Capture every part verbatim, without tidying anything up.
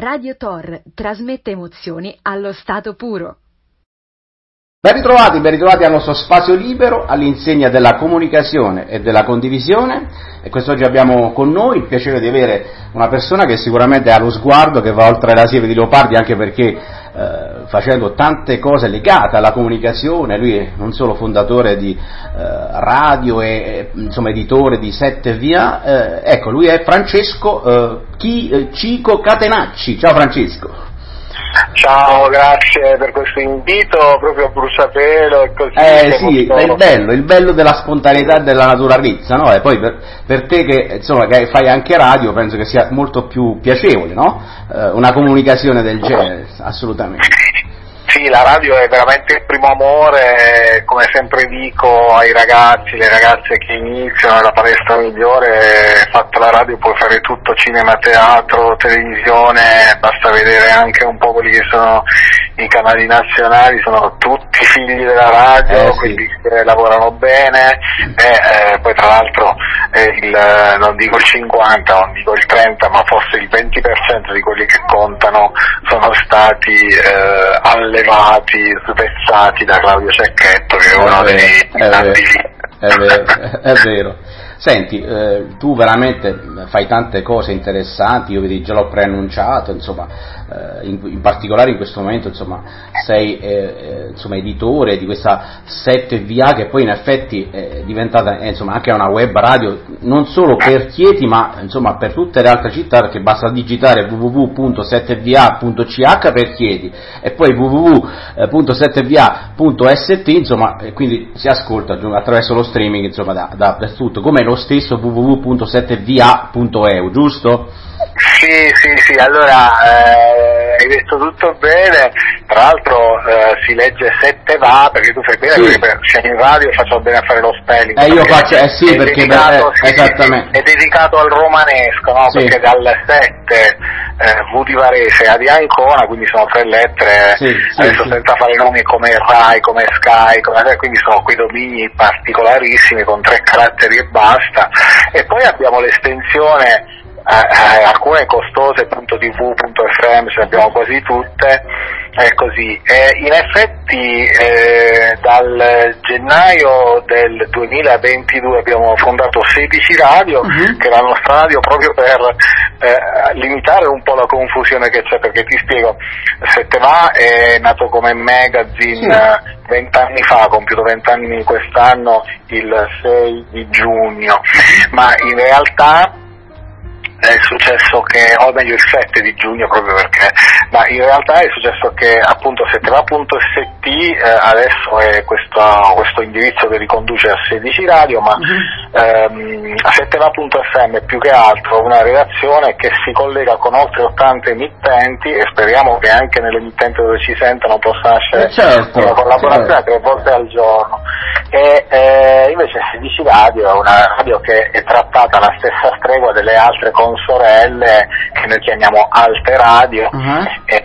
Radio Tor trasmette emozioni allo stato puro. Ben ritrovati, ben ritrovati al nostro spazio libero, all'insegna della comunicazione e della condivisione. E quest'oggi abbiamo con noi il piacere di avere una persona che sicuramente ha lo sguardo che va oltre la siepe di leopardi, anche perché eh, facendo tante cose legate alla comunicazione, lui è non solo fondatore di eh, radio e insomma editore di sette via, eh, ecco, lui è Francesco eh, Chi, eh, Cico Catenacci. Ciao Francesco. Ciao, grazie per questo invito, proprio a bruciapelo e così. Eh sì, è il bello, il bello della spontaneità e della naturalezza, no? E poi per, per te che insomma che fai anche radio, penso che sia molto più piacevole, no? Eh, una comunicazione del genere, assolutamente. Sì, la radio è veramente il primo amore, come sempre dico ai ragazzi, le ragazze che iniziano, la palestra migliore, fatta la radio puoi fare tutto, cinema, teatro, televisione, basta vedere anche un po' quelli che sono i canali nazionali, sono tutti figli della radio, eh, sì. quelli che lavorano bene, e eh, poi tra l'altro eh, il, non dico il cinquanta, non dico il trenta, ma forse il venti per cento di quelli che contano sono stati eh, allevati, svezzati da Claudio Cecchetto, che è uno è dei grandi. È vero, è vero. Senti, eh, tu veramente fai tante cose interessanti, io vedi, già l'ho preannunciato, insomma, eh, in, in particolare in questo momento, insomma, sei eh, eh, insomma, editore di questa sette via che poi in effetti è diventata eh, insomma, anche una web radio, non solo per Chieti, ma insomma per tutte le altre città, perché basta digitare w w w punto sette via punto c h per Chieti e poi w w w punto sette via punto s t, insomma, e quindi si ascolta attraverso lo streaming, insomma, da, da, da tutto, come lo stesso w w w punto sette via punto e u, giusto? Sì, sì, sì, allora eh, hai detto tutto bene, tra l'altro eh, si legge sette va, perché tu fai bene, sì. Perché c'è in radio e faccio bene a fare lo spelling. Eh, io faccio, eh sì, perché dedicato, eh, esattamente. È dedicato al romanesco, no? Sì. Perché dal sette eh, V di Varese a di Ancona, quindi sono tre lettere, sì, sì, adesso sì. senza fare nomi come Rai, come Sky, come, quindi sono quei domini particolarissimi con tre caratteri e basta. E poi abbiamo l'estensione, Eh, eh, alcune costose, .tv, .fm, ce ne abbiamo quasi tutte, è così. E in effetti eh, dal gennaio del duemilaventidue abbiamo fondato sedici Radio, uh-huh. che è la nostra radio proprio per eh, limitare un po' la confusione che c'è, perché ti spiego, sette va è nato come magazine vent'anni sì. fa, ha compiuto vent'anni quest'anno il sei di giugno, ma in realtà è successo che, o meglio il sette di giugno proprio perché, ma in realtà è successo che appunto sette va punto s t eh, adesso è questo, questo indirizzo che riconduce a sedici Radio, ma uh-huh. ehm, sette va punto f m è più che altro una redazione che si collega con oltre ottanta emittenti, e speriamo che anche nelle emittenti dove ci sentono possa nascere certo, una collaborazione certo. tre volte al giorno. E eh, invece sedici Radio è una radio che è trattata alla stessa stregua delle altre consorelle che noi chiamiamo Alte Radio, uh-huh. e,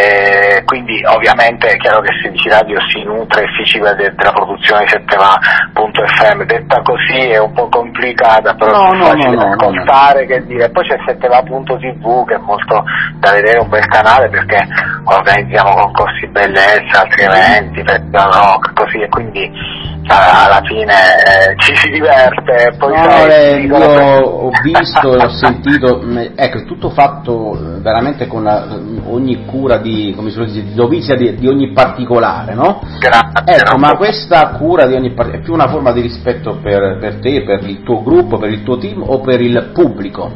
e quindi ovviamente è chiaro che sedici Radio si nutre e si ciba de, della produzione di sette va punto f m, detta così è un po' complicata, però no, è no, facile no, da no, ascoltare, no. che dire. Poi c'è sette va punto t v che è molto da vedere, un bel canale perché organizziamo concorsi bellezza, altri eventi, festival rock, così, e quindi alla fine eh, ci si diverte. Poi no, sai, eh, io ho visto e ho sentito, ecco, tutto fatto veramente con la, ogni cura di, come si dice, di dovizia di, di ogni particolare, no? Grazie. Ecco, ma questa cura di ogni particolare è più una forma di rispetto per, per te, per il tuo gruppo, per il tuo team o per il pubblico?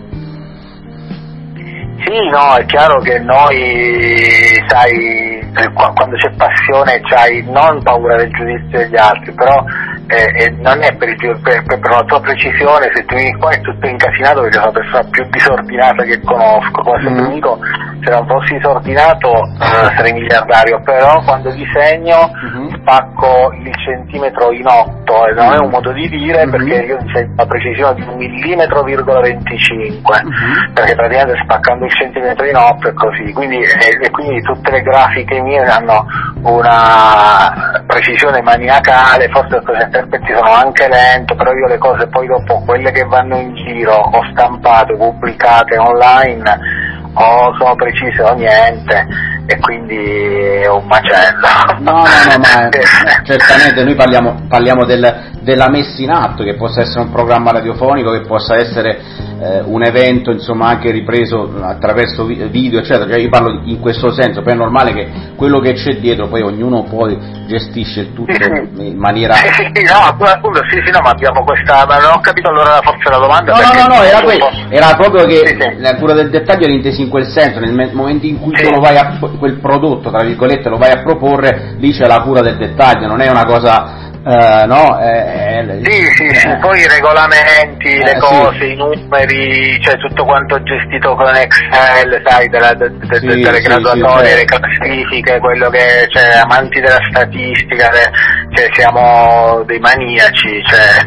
Sì, no, è chiaro che noi, sai, quando c'è passione c'hai non paura del giudizio degli altri, però eh, eh, non è per, il, per, per la tua precisione, se tu vieni qua è tutto incasinato perché sono la persona più disordinata che conosco, come sempre mm. dico, se non fossi disordinato eh, sarei miliardario, però quando disegno mm-hmm. spacco il centimetro in otto, e non è un modo di dire, mm-hmm. perché io disegno la precisione di un millimetro virgola venticinque, mm-hmm. perché praticamente spaccando il centimetro in otto è così, quindi, e, e quindi tutte le grafiche mie hanno una precisione maniacale, forse per certi aspetti sono anche lento, però io le cose poi dopo, quelle che vanno in giro o stampate, pubblicate online, o sono precise o niente, e quindi è un macello. No, no, no, ma certamente noi parliamo, parliamo del, della messa in atto, che possa essere un programma radiofonico, che possa essere eh, un evento, insomma, anche ripreso attraverso video, eccetera. Cioè, io parlo in questo senso, poi è normale che quello che c'è dietro, poi ognuno poi gestisce tutto in maniera... Sì, sì, sì, no, appunto, sì, sì, no, ma abbiamo questa... ma non ho capito allora forse la domanda. No, no, no, no, era, que... era proprio che sì, sì. La cura del dettaglio era intesa in quel senso, nel momento in cui sì. tu lo vai a, quel prodotto, tra virgolette, lo vai a proporre, lì c'è la cura del dettaglio, non è una cosa... Uh, no, eh, eh, sì, sì, sì, poi i regolamenti, eh, le cose, sì. i numeri, cioè tutto quanto gestito con Excel, sai, della, de, de, sì, delle sì, graduatorie, sì, le classifiche, quello che, cioè, amanti della statistica, de, cioè siamo dei maniaci,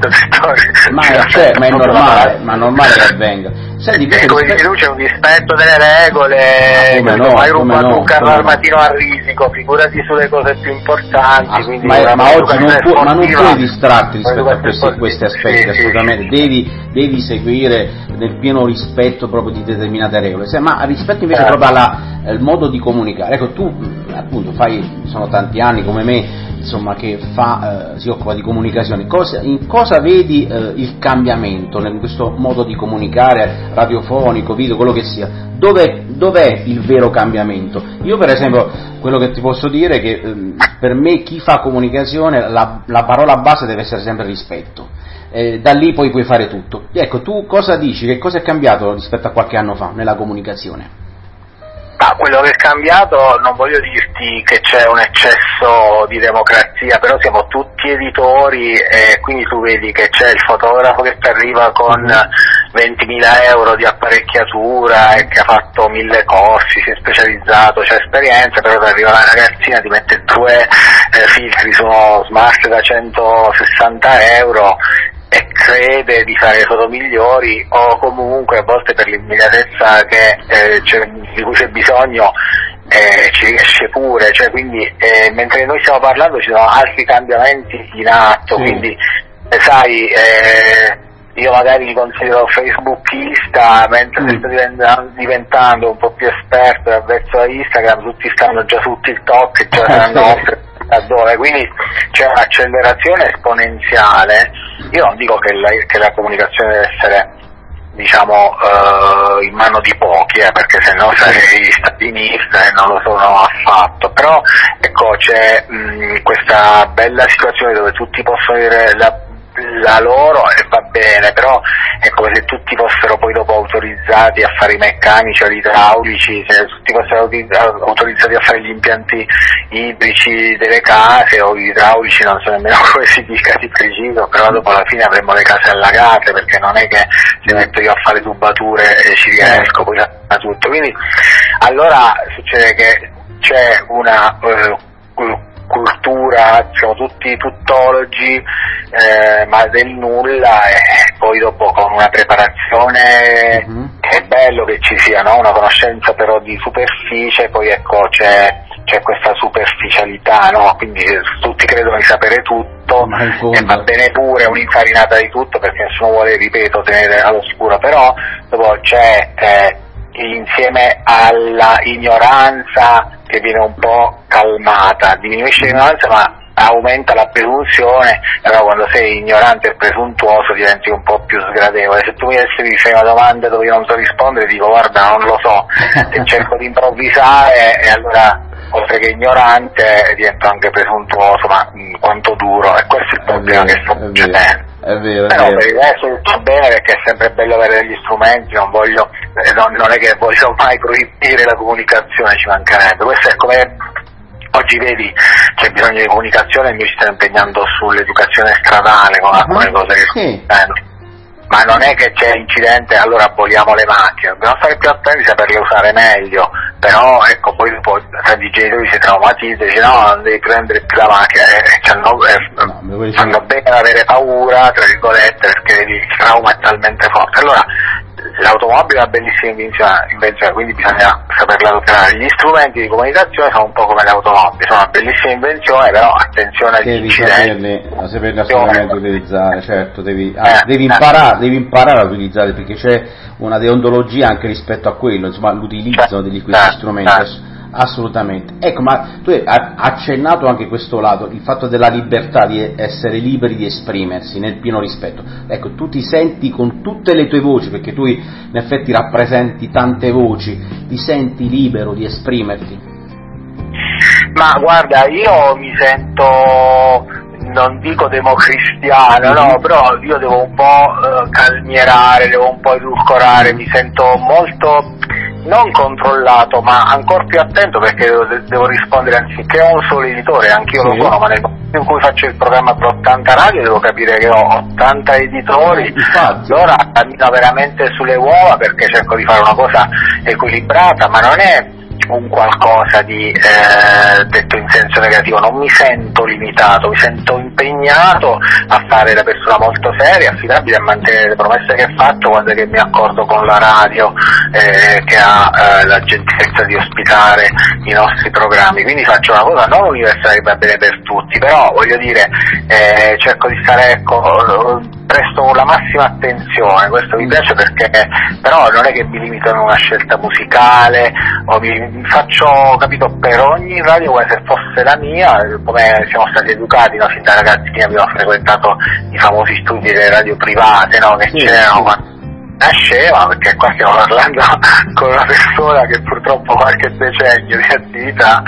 cioè, ma, cioè, ma è normale, ma è normale che avvenga. Senti, e come dici tu c'è un rispetto delle regole, ma no, hai rubato no, un carro armatino no. a risico, figurati sulle cose più importanti. Ah, quindi ma, ma oggi non, pu- ma non puoi distrarti rispetto a questi, questi aspetti, sì, assolutamente, sì. Devi, devi seguire nel pieno rispetto proprio di determinate regole, Se, ma rispetto invece eh. proprio alla, al modo di comunicare, ecco tu appunto fai, sono tanti anni come me, insomma, che fa, eh, si occupa di comunicazione, cosa, in cosa vedi eh, il cambiamento in questo modo di comunicare, radiofonico, video, quello che sia, dov'è, dov'è il vero cambiamento? Io per esempio, quello che ti posso dire è che eh, per me chi fa comunicazione, la, la parola base deve essere sempre rispetto, eh, da lì poi puoi fare tutto. Ecco, tu cosa dici, che cosa è cambiato rispetto a qualche anno fa nella comunicazione? Ah, quello che è cambiato, non voglio dirti che c'è un eccesso di democrazia, però siamo tutti editori e quindi tu vedi che c'è il fotografo che ti arriva con ventimila euro di apparecchiatura e che ha fatto mille corsi, si è specializzato, c'è esperienza, però ti arriva la ragazzina, ti mette due eh, filtri su uno smart da centosessanta euro e crede di fare foto migliori, o comunque a volte per l'immediatezza che, eh, di cui c'è bisogno eh, ci riesce pure, cioè quindi eh, mentre noi stiamo parlando ci sono altri cambiamenti in atto, sì. Quindi eh, sai eh, io magari mi considero facebookista, mentre mm. sto diventando, diventando un po' più esperto verso Instagram, tutti stanno già su TikTok e già saranno oltre a dove, quindi c'è un'accelerazione esponenziale. Io non dico che la, che la comunicazione deve essere, diciamo, uh, in mano di pochi, eh, perché se no sarei stalinista e non lo sono affatto, però ecco c'è mh, questa bella situazione dove tutti possono dire la la loro e va bene, però è come se tutti fossero poi dopo autorizzati a fare i meccanici o gli idraulici, se tutti fossero autorizzati a fare gli impianti idrici delle case o gli idraulici, non so nemmeno come si dica di preciso, però dopo alla fine avremo le case allagate, perché non è che se metto io a fare tubature e ci riesco, poi fa tutto, quindi allora succede che c'è una eh, cultura, siamo tutti tuttologi, eh, ma del nulla, e poi dopo con una preparazione, mm-hmm. È bello che ci sia, no? Una conoscenza però di superficie, poi ecco c'è, c'è questa superficialità, no? Quindi tutti credono di sapere tutto e va bene pure un'infarinata di tutto, perché nessuno vuole, ripeto, tenere all'oscuro, però dopo c'è eh, insieme alla ignoranza che viene un po' calmata, diminuisce l'ignoranza ma aumenta la presunzione, però quando sei ignorante e presuntuoso diventi un po' più sgradevole. Se tu mi mi fai una domanda dove io non so rispondere, dico guarda non lo so, e cerco di improvvisare, e allora oltre che ignorante divento anche presuntuoso, ma mh, quanto duro, e questo è il problema che sto succedendo. È vero, è però vero. Per il resto tutto bene, perché è sempre bello avere degli strumenti, non voglio eh, non, non è che voglio mai proibire la comunicazione, ci mancherebbe. Questo è come oggi vedi, c'è bisogno di comunicazione, e mi sto impegnando sull'educazione stradale con alcune cose che sì. sto ma non è che c'è incidente allora aboliamo le macchine, dobbiamo stare più attenti a saperle usare meglio, però ecco poi dopo tra i genitori si traumatizza e dice no, non devi prendere più la macchina, e fanno eh, no, bene ad avere paura, tra virgolette, perché il trauma è talmente forte. Allora l'automobile è una bellissima invenzione, quindi bisogna saperla adoperare. Gli strumenti di comunicazione sono un po' come le automobili, sono una bellissima invenzione, però attenzione agli incidenti. Devi saperli assolutamente utilizzare, certo, devi, ah, eh, devi, imparare, eh. devi imparare a utilizzare, perché c'è una deontologia anche rispetto a quello, insomma, l'utilizzo certo, di questi certo, strumenti. Certo. Assolutamente. Ecco, ma tu hai accennato anche questo lato, il fatto della libertà, di essere liberi di esprimersi nel pieno rispetto. Ecco, tu ti senti con tutte le tue voci, perché tu in effetti rappresenti tante voci, ti senti libero di esprimerti? Ma guarda, io mi sento, non dico democristiano, mm-hmm. no, però io devo un po' uh, calmierare, devo un po' edulcorare, mi sento molto non controllato, ma ancora più attento, perché devo, devo rispondere anziché a un solo editore, anch'io sì. lo sono, ma nel momento in cui faccio il programma per ottanta radio devo capire che ho ottanta editori, infatti. Allora cammino veramente sulle uova, perché cerco di fare una cosa equilibrata, ma non è un qualcosa di eh, detto in senso negativo, non mi sento limitato, mi sento impegnato a fare la persona molto seria, affidabile, a mantenere le promesse che ho fatto quando è che mi accordo con la radio eh, che ha eh, la gentilezza di ospitare i nostri programmi, quindi faccio una cosa non universale che va bene per tutti, però voglio dire eh, cerco di stare, ecco, presto la massima attenzione, questo mi piace, perché però non è che mi limito a una scelta musicale o mi faccio, capito, per ogni radio come se fosse la mia, come siamo stati educati, no? Fin da ragazzini abbiamo frequentato i famosi studi delle radio private, no? Che sì, c'erano quando nasceva, perché qua stiamo parlando con una persona che purtroppo ha qualche decennio di attività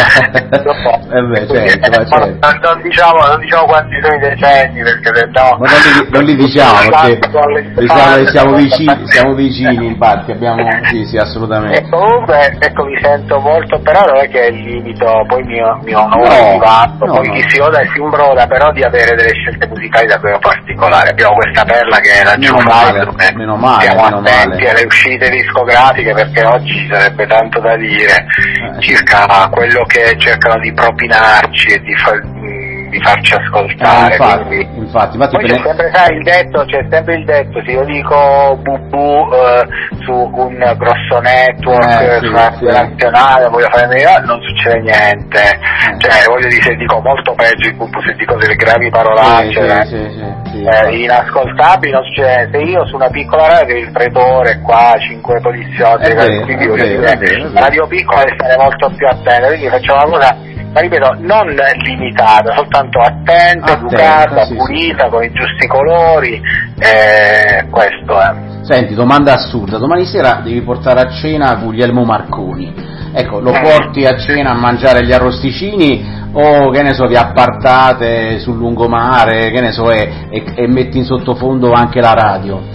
eh beh, certo, ma certo. Non, non, diciamo, non diciamo quanti sono i decenni, perché se no ma non li, non li diciamo, perché diciamo che siamo vicini, siamo vicini infatti abbiamo sì sì assolutamente. E comunque ecco, mi sento molto, però non è che è il limito poi mio, mio onore no, no, poi no. Chi si oda e si imbroda, però di avere delle scelte musicali davvero particolari. Abbiamo questa perla che è la Giuffai, meno male, siamo meno attenti male. alle uscite discografiche, perché oggi ci sarebbe tanto da dire eh, circa sì. quello che cercano di propinarci e di, fa- di farci ascoltare. Eh, infatti, quindi, infatti, infatti poi c'è sempre, sai, il detto, c'è sempre il detto, se io dico bubu eh, su un grosso network, eh, su sì, una sì. nazionale, voglio fare meglio, non succede niente. Eh. Cioè, voglio dire, se dico molto peggio il bubu, se dico delle gravi parolacce, sì, sì, sì, sì, sì, eh, inascoltabili, non succede niente. Se io su una piccola radio, il pretore qua, cinque poliziotti, vero, quindi voglio vero, dire, vero, la radio piccola deve stare molto più attenta, quindi facciamo una cosa, ma ripeto, non limitata, soltanto attenta, educata, sì, pulita, sì. con i giusti colori, eh, questo è. Senti, domanda assurda, domani sera devi portare a cena Guglielmo Marconi, ecco, lo porti a cena a mangiare gli arrosticini o, che ne so, vi appartate sul lungomare, che ne so, e, e, e metti in sottofondo anche la radio?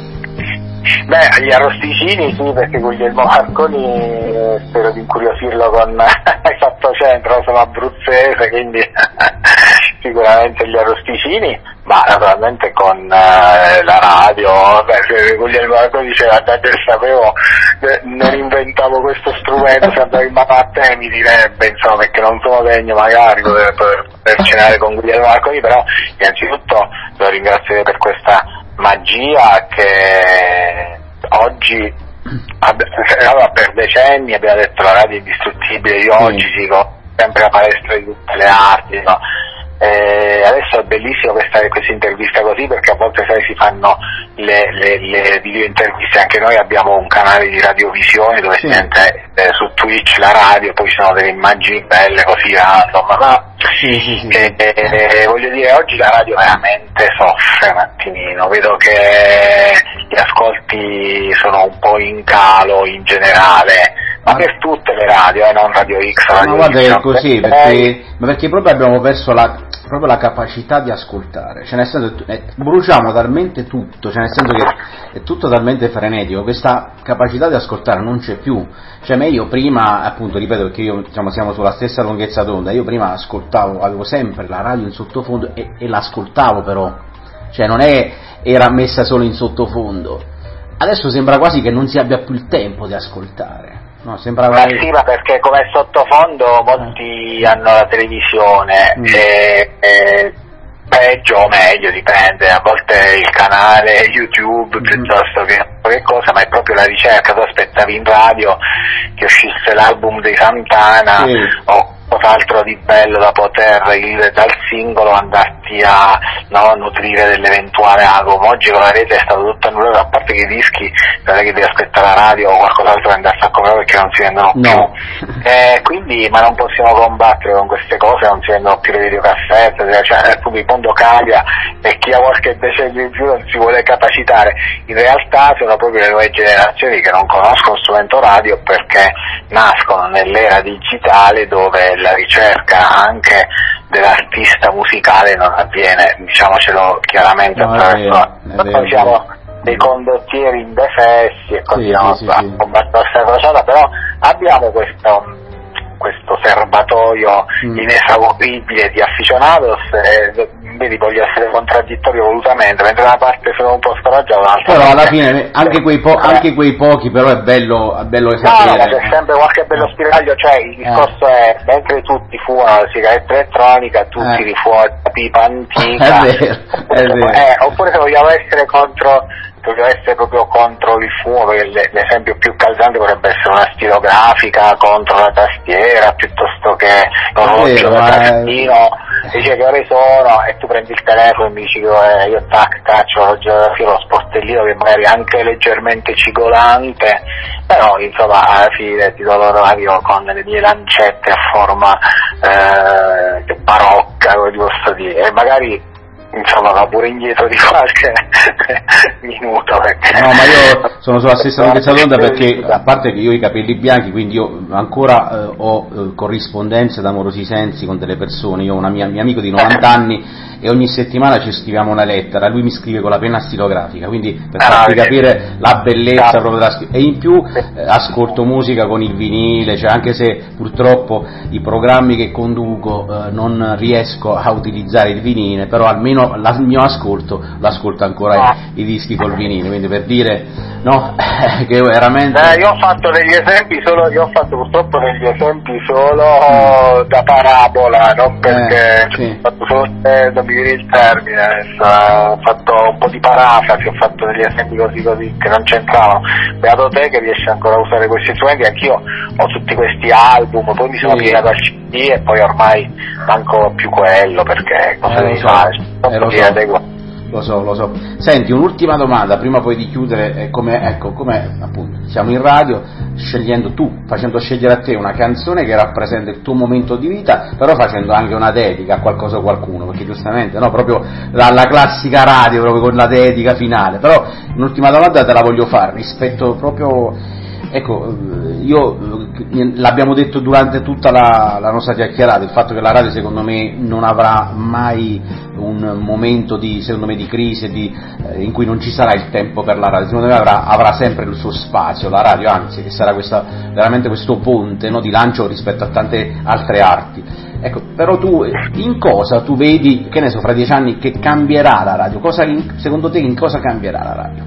Beh, gli arrosticini sì, perché Guglielmo Marconi spero di incuriosirlo con il fatto centro, sono abruzzese, quindi sicuramente gli arrosticini, ma naturalmente con eh, la radio. Beh, se Guglielmo Marconi diceva da te sapevo, eh, non inventavo questo strumento, se andavo in mano a te mi direbbe, insomma, perché non sono degno magari per, per, per cenare con Guglielmo Marconi, però innanzitutto lo ringrazio per questa magia che oggi, allora, per decenni abbiamo detto la radio è indistruttibile, io oggi sì. dico sempre la palestra di tutte le arti, no? Eh, adesso è bellissimo questa, questa intervista così, perché a volte sai, si fanno le, le, le video interviste, anche noi abbiamo un canale di radiovisione dove sì. si sente eh, su Twitch la radio, poi ci sono delle immagini belle così, ah, insomma, ma sì, sì, sì, eh, sì. Eh, voglio dire, oggi la radio veramente soffre un attimino, vedo che gli ascolti sono un po' in calo in generale, ma per tutte le radio, eh, non Radio X, Radio Ma guarda, Y, è così, perché, ma perché proprio abbiamo perso la, proprio la capacità di ascoltare, cioè nel senso, eh, bruciamo talmente tutto, cioè nel senso che è tutto talmente frenetico, questa capacità di ascoltare non c'è più, cioè me io prima, appunto, ripeto, perché io, diciamo, siamo sulla stessa lunghezza d'onda, io prima ascoltavo, avevo sempre la radio in sottofondo e, e l'ascoltavo però, cioè non è, era messa solo in sottofondo, adesso sembra quasi che non si abbia più il tempo di ascoltare. No, sembrava... Ma sì, ma perché come sottofondo molti eh. hanno la televisione mm. e, e peggio o meglio, dipende, a volte il canale YouTube piuttosto che che cosa, ma è proprio la ricerca. Tu aspettavi in radio che uscisse l'album dei Santana, sì, o cos'altro di bello da poter il, dal singolo andarti a, no, nutrire dell'eventuale album. Oggi con la rete è stato tutto annullato, a parte che i dischi non è che devi aspettare la radio o qualcos'altro che andarsi a comprare perché non si vendono più, no. eh, quindi ma non possiamo combattere con queste cose, non si vendono più le videocassette, cioè il mondo cambia e chi ha qualche decennio in più non si vuole capacitare. In realtà sono proprio le nuove generazioni che non conoscono lo strumento radio perché nascono nell'era digitale dove la ricerca anche dell'artista musicale non avviene, diciamocelo chiaramente, no, attraverso noi siamo dei condottieri indefessi e continuiamo sì, sì, a sì, combattere questa crociata, però abbiamo questo questo serbatoio mm. inesauribile di aficionados e vedi, voglio essere contraddittorio volutamente, mentre da una parte sono un po' scoraggiato, però alla fine anche quei, po- eh. anche quei pochi però è bello, è bello sapere. No, no, c'è sempre qualche bello spiraglio, cioè il discorso eh. è, mentre tutti fumano la sigaretta elettronica, tu eh. tiri fuori la pipa antica, è vero, oppure, è vero. Eh, oppure se vogliamo essere contro voglio essere proprio contro il fumo, perché l'esempio più calzante potrebbe essere una stilografica contro la tastiera piuttosto che l'orologio da tastino, dice che ore sono e tu prendi il telefono e mi dici che eh, io tac caccio l'orologio da tastino, lo sportellino che magari è anche leggermente cigolante, però insomma alla fine ti do l'orario con le mie lancette a forma eh, barocca, come ti posso dire, e magari insomma va pure indietro di qualche minuto perché... No, ma io sono sulla stessa lunghezza d'onda perché a parte che io ho i capelli bianchi, quindi io ancora eh, ho eh, corrispondenze d'amorosi sensi con delle persone. Io ho una mia, mio amico di novanta anni e ogni settimana ci scriviamo una lettera, lui mi scrive con la penna stilografica, quindi per farti capire la bellezza proprio della scrittura. E in più eh, ascolto musica con il vinile, cioè anche se purtroppo i programmi che conduco eh, non riesco a utilizzare il vinile, però almeno la, il mio ascolto l'ascolto ancora i, i dischi col vinile, quindi per dire no che veramente eh, io ho fatto degli esempi solo io ho fatto purtroppo degli esempi solo mm. da parabola, non perché eh, sì. ho fatto solo, eh, non mi viene il termine adesso, eh, ho fatto un po' di parafrasi, ho fatto degli esempi così così che non c'entravano. Beato te che riesci ancora a usare questi strumenti, anch'io ho tutti questi album, poi mi sono sì. piegato al C D e poi ormai manco più quello perché cosa eh, devi so. fare? Eh, lo, so. lo so, lo so. Senti, un'ultima domanda prima poi di chiudere, è come, ecco, come appunto siamo in radio, scegliendo tu, facendo scegliere a te una canzone che rappresenta il tuo momento di vita, però facendo anche una dedica a qualcosa o qualcuno, perché giustamente, no, proprio la, la classica radio, proprio con la dedica finale. Però un'ultima domanda te la voglio fare, rispetto proprio, ecco, io l'abbiamo detto durante tutta la, la nostra chiacchierata, il fatto che la radio secondo me non avrà mai un momento di, secondo me, di crisi di, eh, in cui non ci sarà il tempo per la radio, secondo me avrà, avrà sempre il suo spazio la radio, anzi che sarà questa, veramente questo ponte, no, di lancio rispetto a tante altre arti. Ecco, però tu in cosa tu vedi, che ne so, fra dieci anni che cambierà la radio? Cosa, secondo te in cosa cambierà la radio?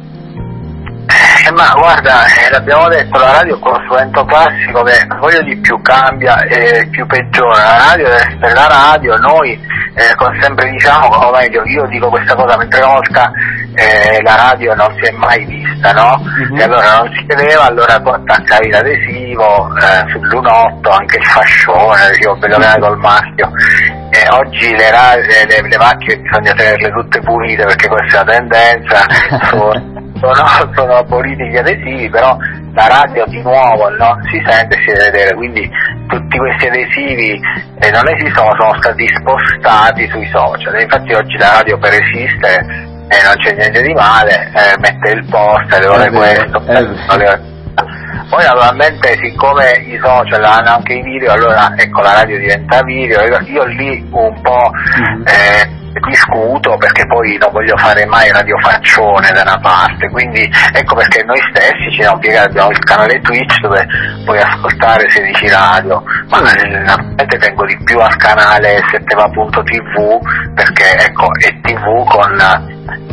Eh, ma guarda, eh, l'abbiamo detto, la radio è quello strumento classico che voglio di più cambia e più peggiora. La radio deve essere la radio, noi eh, con sempre diciamo, o meglio io dico questa cosa, mentre una volta eh, la radio non si è mai vista, no? Mm-hmm. E allora non si vedeva, allora tu attaccavi l'adesivo eh, sul lunotto, anche il fascione, l'adesivo bello grande col marchio. E oggi le, ra- le, le macchine bisogna tenerle tutte pulite perché questa è la tendenza. Sono, sono politiche adesivi, però la radio di nuovo non si sente e si deve vedere, quindi tutti questi adesivi eh, non esistono, sono stati spostati sui social, e infatti oggi la radio per esistere eh, non c'è niente di male, eh, mette il post, le ore questo, le... poi naturalmente siccome i social hanno anche i video, allora ecco la radio diventa video, io lì un po' eh, discuto perché poi non voglio fare mai radiofaccione da una parte, quindi ecco perché noi stessi ci siamo piegati, abbiamo il canale Twitch dove puoi ascoltare sedici radio, ma naturalmente tengo di più al canale setteva punto tivù perché ecco è tivù con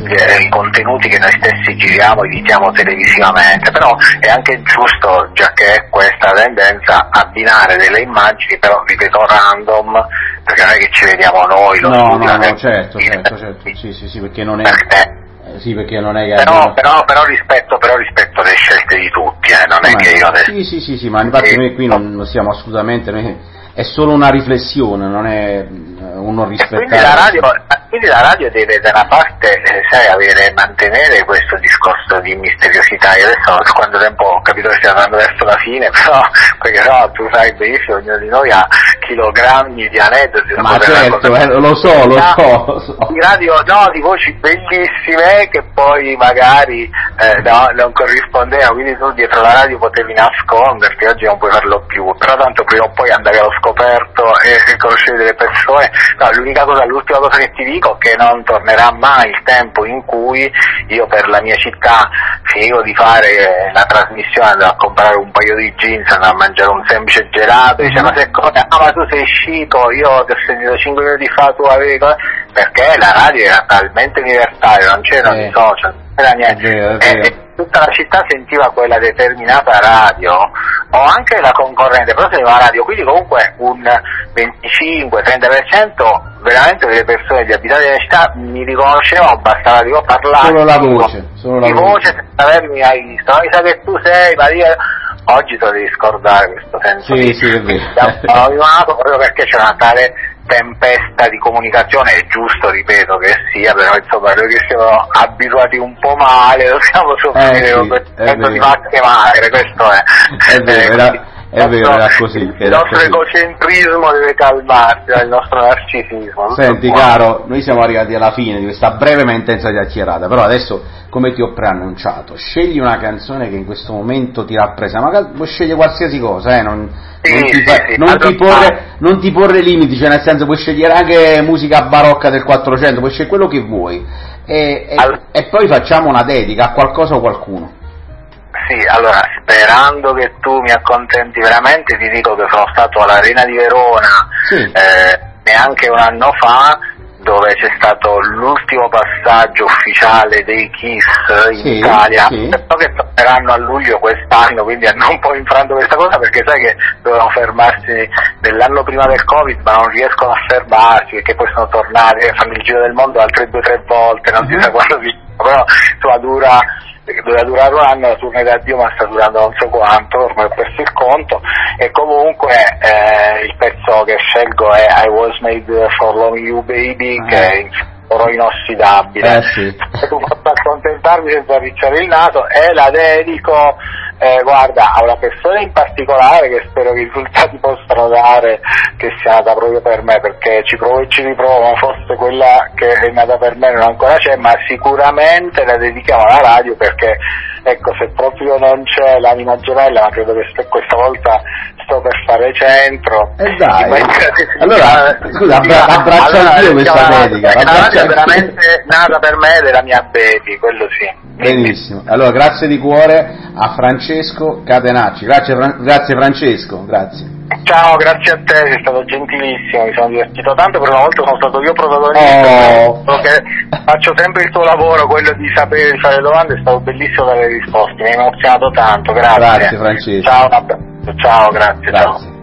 i contenuti che noi stessi giriamo, editiamo televisivamente, però è anche giusto, già che è questa tendenza, abbinare delle immagini, però ripeto random, perché non è che ci vediamo noi, lo no, studio, no, no, certo, certo, certo, sì, sì, sì, perché non è... Perché, eh, sì, perché non è che... Però, però, però, rispetto, però rispetto le scelte di tutti, eh, non no, è che io adesso... Sì, sì, sì, sì, ma infatti noi qui non, non stiamo assolutamente... Noi, è solo una riflessione, non è un non rispettare. Quindi la radio, quindi la radio deve da una parte, eh, sai, avere, mantenere questo discorso di misteriosità. Io adesso quando tempo ho capito che stiamo andando verso la fine, però, perché no, tu sai benissimo, ognuno di noi ha chilogrammi di aneddoti. Ma certo, eh, lo so, lo so, lo so. Di radio, no, di voci bellissime che poi magari eh, no, non corrispondevano, quindi tu dietro la radio potevi nasconderti, oggi non puoi farlo più, però tanto prima o poi andavi allo scoperto e, e conoscevi delle persone. No, l'unica cosa, l'ultima cosa che ti dico è che non tornerà mai il tempo in cui io per la mia città finivo di fare la trasmissione, andavo a comprare un paio di jeans, andavo a mangiare un semplice gelato, dice ma se cosa, ah ma tu sei scito, io ti ho sentito cinque minuti fa, tu avevi, perché la radio era talmente universale, non c'erano eh. i social, non c'era niente, è vero, è vero. E, tutta la città sentiva quella determinata radio, o anche la concorrente, però sentiva la radio, quindi comunque un venticinque trenta per cento veramente delle persone di abitanti della città mi riconoscevano, bastava di parlare solo la voce, solo la di voce, voce senza avermi mai visto, mi sa che tu sei Maria. Oggi te lo devi scordare questo senso sì, di sì, è vero. Anonimato, proprio perché c'è una tale tempesta di comunicazione, è giusto, ripeto, che sia, però insomma noi che siamo abituati un po' male, dobbiamo soffrire eh, con sì, questo senso di vacche magre, questo è. È vero, eh, era, è vero, era così. Era il nostro così. egocentrismo deve calmarsi, il nostro narcisismo. Senti caro, noi siamo arrivati alla fine di questa breve ma intensa chiacchierata, però adesso, come ti ho preannunciato, scegli una canzone che in questo momento ti rappresenta, magari puoi scegliere qualsiasi cosa, eh, non, sì, non, ti, fa, sì, sì. non, allora, ti porre, non ti porre limiti, cioè nel senso puoi scegliere anche musica barocca del quattrocento, puoi scegliere quello che vuoi, e, e, allora, e poi facciamo una dedica a qualcosa o qualcuno. Sì, allora, sperando che tu mi accontenti veramente, ti dico che sono stato all'Arena di Verona sì. eh, neanche un anno fa, dove c'è stato l'ultimo passaggio ufficiale dei Kiss in sì, Italia, sì. so che torneranno a luglio quest'anno, quindi hanno un po' infranto questa cosa, perché sai che dovevano fermarsi dell'anno prima del Covid, ma non riescono a fermarsi, perché poi sono tornati e fanno il giro del mondo altre due o tre volte, non si sa quando si... però insomma dura... doveva durare un anno, la tournée d'addio, ma sta durando non so quanto, ormai ho perso il conto, e comunque eh, il pezzo che scelgo è I Was Made for Loving You Baby, eh. che è in oro inossidabile, eh, sì. e tu posso accontentarmi senza ricciare il naso, e la dedico eh, guarda, a una persona in particolare che spero che i risultati possano dare, che sia nata proprio per me, perché ci provo e ci riprovo, ma forse quella che è nata per me non ancora c'è, ma sicuramente la dedichiamo alla radio, perché ecco, se proprio non c'è l'anima gemella, ma credo che questa volta sto per fare centro. E eh dai, allora, scusa, abbra- abbraccio allora, anch'io questa la, dedica. La radio è veramente nata per me ed è la mia baby, quello sì. Benissimo, allora grazie di cuore a Francesco Catenacci, grazie, grazie Francesco, grazie. Ciao, grazie a te, sei stato gentilissimo, mi sono divertito tanto, per una volta sono stato io protagonista, oh. perché faccio sempre il tuo lavoro, quello di sapere, di fare domande, è stato bellissimo dare le risposte, mi hai emozionato tanto, grazie. Grazie Francesco. Ciao, un abbraccio, ciao, grazie, grazie. ciao.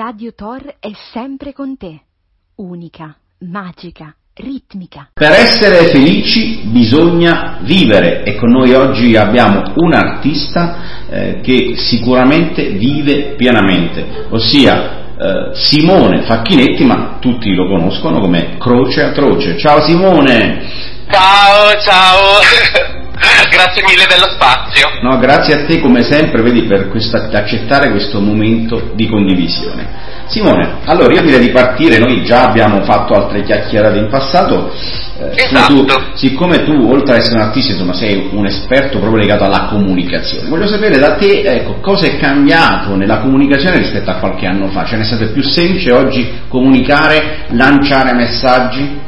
Radio Tor è sempre con te, unica, magica, ritmica. Per essere felici bisogna vivere e con noi oggi abbiamo un artista eh, che sicuramente vive pienamente, ossia eh, Simone Facchinetti, ma tutti lo conoscono come Croce Atroce. Ciao Simone! Ciao, ciao! Grazie mille dello spazio. No, grazie a te come sempre, vedi, per questa, accettare questo momento di condivisione. Simone, allora io direi di partire, noi già abbiamo fatto altre chiacchierate in passato, eh, esatto. tu, siccome tu oltre ad essere un artista insomma sei un esperto proprio legato alla comunicazione, voglio sapere da te ecco, cosa è cambiato nella comunicazione rispetto a qualche anno fa, cioè ne è stato più semplice oggi comunicare, lanciare messaggi?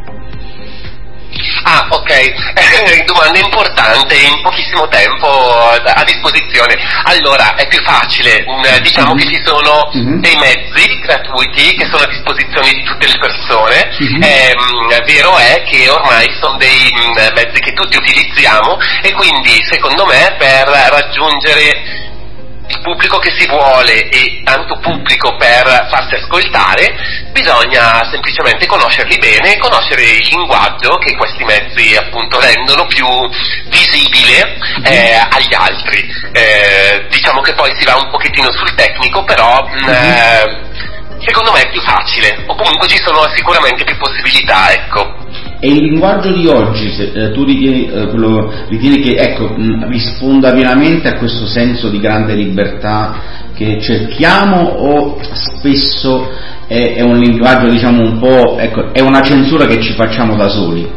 Ah, ok, domanda importante, in pochissimo tempo a disposizione. Allora, è più facile, diciamo che ci sono mm-hmm. dei mezzi gratuiti che sono a disposizione di tutte le persone, mm-hmm. eh, vero è che ormai sono dei mezzi che tutti utilizziamo e quindi secondo me per raggiungere il pubblico che si vuole e tanto pubblico per farsi ascoltare bisogna semplicemente conoscerli bene, conoscere il linguaggio che questi mezzi appunto rendono più visibile eh, agli altri. Eh, diciamo che poi si va un pochettino sul tecnico, però eh, secondo me è più facile, o comunque ci sono sicuramente più possibilità, ecco. E il linguaggio di oggi, se, eh, tu ritieni, eh, quello, ritieni che ecco, mh, risponda pienamente a questo senso di grande libertà che cerchiamo o spesso è, è un linguaggio diciamo un po', ecco, è una censura che ci facciamo da soli?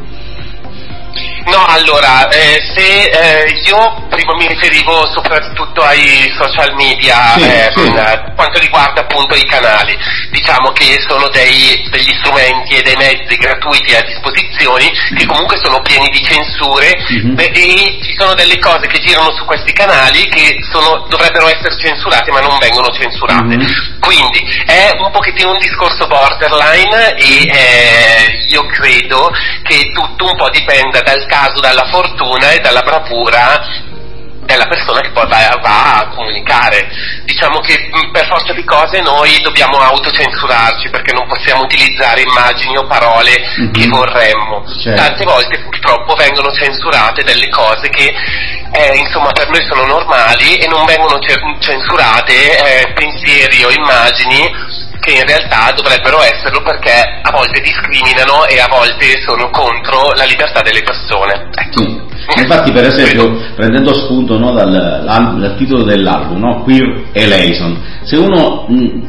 No, allora, eh, se eh, io prima mi riferivo soprattutto ai social media, sì, eh, sì. per quanto riguarda appunto i canali, diciamo che sono dei, degli strumenti e dei mezzi gratuiti a disposizione che comunque sono pieni di censure mm-hmm. e ci sono delle cose che girano su questi canali che sono, dovrebbero essere censurate ma non vengono censurate, mm-hmm. quindi è un pochettino un discorso borderline e eh, io credo che tutto un po' dipenda dal caso, dalla fortuna e dalla bravura della persona che poi va, va a comunicare. Diciamo che per forza di cose noi dobbiamo autocensurarci perché non possiamo utilizzare immagini o parole mm-hmm. che vorremmo. Certo. Tante volte purtroppo vengono censurate delle cose che eh, insomma per noi sono normali e non vengono censurate eh, pensieri o immagini che in realtà dovrebbero esserlo perché a volte discriminano e a volte sono contro la libertà delle persone. Ecco. Sì. Infatti per esempio prendendo spunto no, dal, dal titolo dell'album, no, Queer Eleison, se uno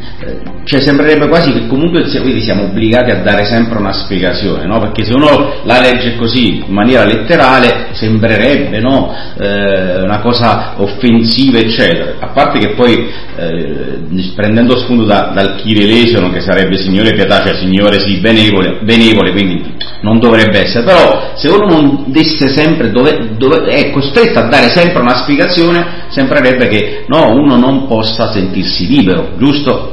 mh, cioè sembrerebbe quasi che comunque vedi, siamo obbligati a dare sempre una spiegazione, no? Perché se uno la legge così in maniera letterale sembrerebbe no, eh, una cosa offensiva eccetera, a parte che poi eh, prendendo spunto da, dal Queer Eleison che sarebbe Signore pietà, cioè Signore sì benevole, benevole quindi non dovrebbe essere, però se uno non desse sempre dove Dove, è costretto a dare sempre una spiegazione, sembrerebbe che no, uno non possa sentirsi libero, giusto?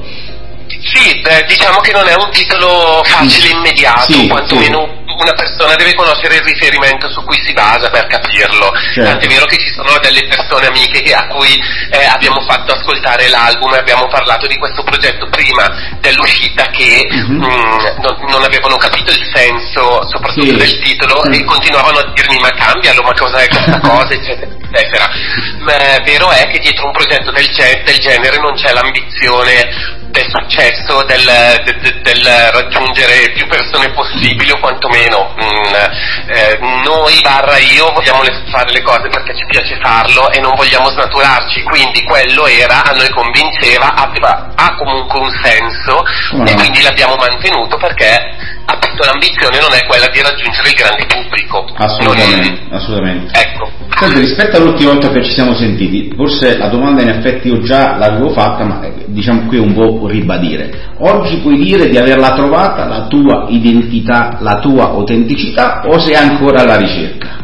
Sì, beh, diciamo che non è un titolo facile e immediato, sì, quantomeno sì. Una persona deve conoscere il riferimento su cui si basa per capirlo. Certo. Tant'è vero che ci sono delle persone amiche che, a cui eh, abbiamo fatto ascoltare l'album e abbiamo parlato di questo progetto prima dell'uscita che mm-hmm. mh, non, non avevano capito il senso soprattutto sì. del titolo sì. e continuavano a dirmi ma cambialo, ma cos'è questa cosa eccetera eccetera. Ma vero è che dietro un progetto del, ge- del genere non c'è l'ambizione del successo, del, del, del raggiungere più persone possibili o quantomeno mh, eh, noi barra io vogliamo le, fare le cose perché ci piace farlo e non vogliamo snaturarci, quindi quello era, a noi convinceva, aveva, ha comunque un senso no. e quindi l'abbiamo mantenuto perché appunto l'ambizione non è quella di raggiungere il grande pubblico. Assolutamente, non... assolutamente. Ecco. Senti, rispetto all'ultima volta che ci siamo sentiti, forse la domanda in effetti io già l'avevo fatta, ma diciamo qui un po' ribadire. Oggi puoi dire di averla trovata, la tua identità, la tua autenticità, o sei ancora alla ricerca?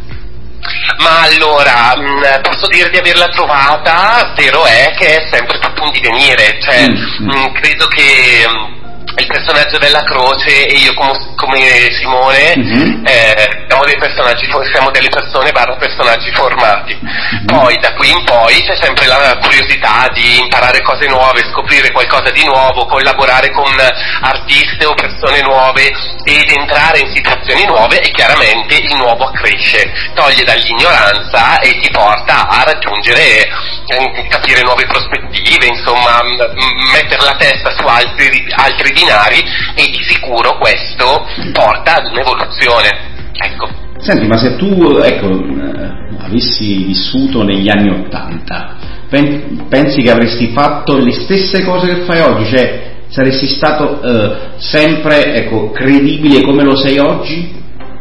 Ma allora, mh, posso dire di averla trovata, vero è che è sempre tutto un divenire, cioè mm, mm. Mh, credo che mh, il personaggio della Croce e io come, come Simone mm-hmm. eh, siamo dei personaggi, siamo delle persone barra personaggi formati. Mm-hmm. Poi da qui in poi c'è sempre la curiosità di imparare cose nuove, scoprire qualcosa di nuovo, collaborare con artiste o persone nuove ed entrare in situazioni nuove, e chiaramente il nuovo accresce, toglie dall'ignoranza e ti porta a raggiungere, eh, capire nuove prospettive, insomma m- mettere la testa su altri, altri binari, e di sicuro questo porta ad un'evoluzione. Ecco. Senti, ma se tu ecco eh, avessi vissuto negli anni Ottanta, pen- pensi che avresti fatto le stesse cose che fai oggi? Cioè saresti stato eh, sempre ecco credibile come lo sei oggi?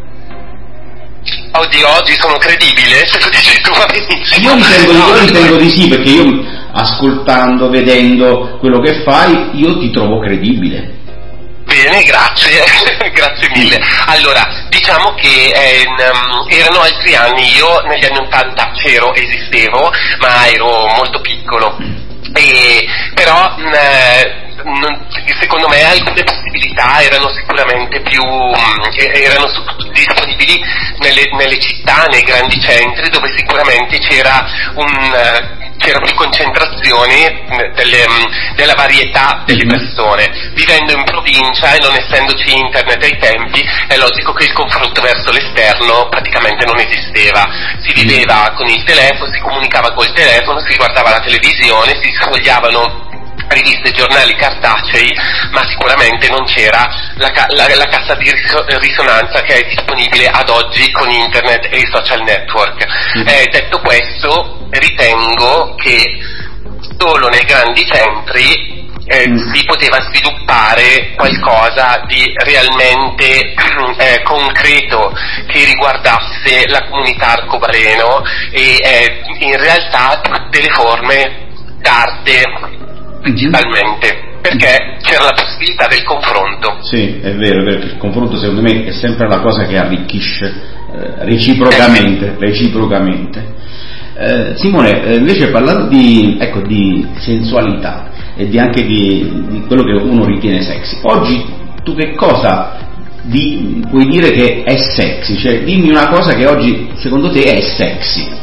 Oddio, oggi sono credibile, se tu dici tu va benissimo. Io ritengo, no, io ritengo di sì, perché io ascoltando, vedendo quello che fai, io ti trovo credibile. Bene, grazie, grazie mille. Allora, diciamo che eh, erano altri anni, io negli anni ottanta c'ero, esistevo, ma ero molto piccolo, e, però mh, non, secondo me alcune possibilità erano sicuramente più erano disponibili nelle, nelle città, nei grandi centri, dove sicuramente c'era un c'era più concentrazione delle, della varietà delle persone. Vivendo in provincia e non essendoci internet ai tempi, è logico che il confronto verso l'esterno praticamente non esisteva. Si viveva con il telefono, si comunicava col telefono, si guardava la televisione, si sfogliavano riviste e giornali cartacei, ma sicuramente non c'era la, la, la cassa di risonanza che è disponibile ad oggi con internet e i social network. Mm. Eh, detto questo, ritengo che solo nei grandi centri eh, mm. si poteva sviluppare qualcosa di realmente eh, concreto che riguardasse la comunità arcobaleno e eh, in realtà tutte le forme d'arte principalmente, perché c'era la possibilità del confronto. Sì, è vero, è vero, il confronto secondo me è sempre la cosa che arricchisce eh, reciprocamente, reciprocamente. Eh, Simone, eh, invece parlando di, ecco, di sensualità e di anche di, di quello che uno ritiene sexy, oggi tu che cosa di, puoi dire che è sexy? Cioè dimmi una cosa che oggi secondo te è sexy.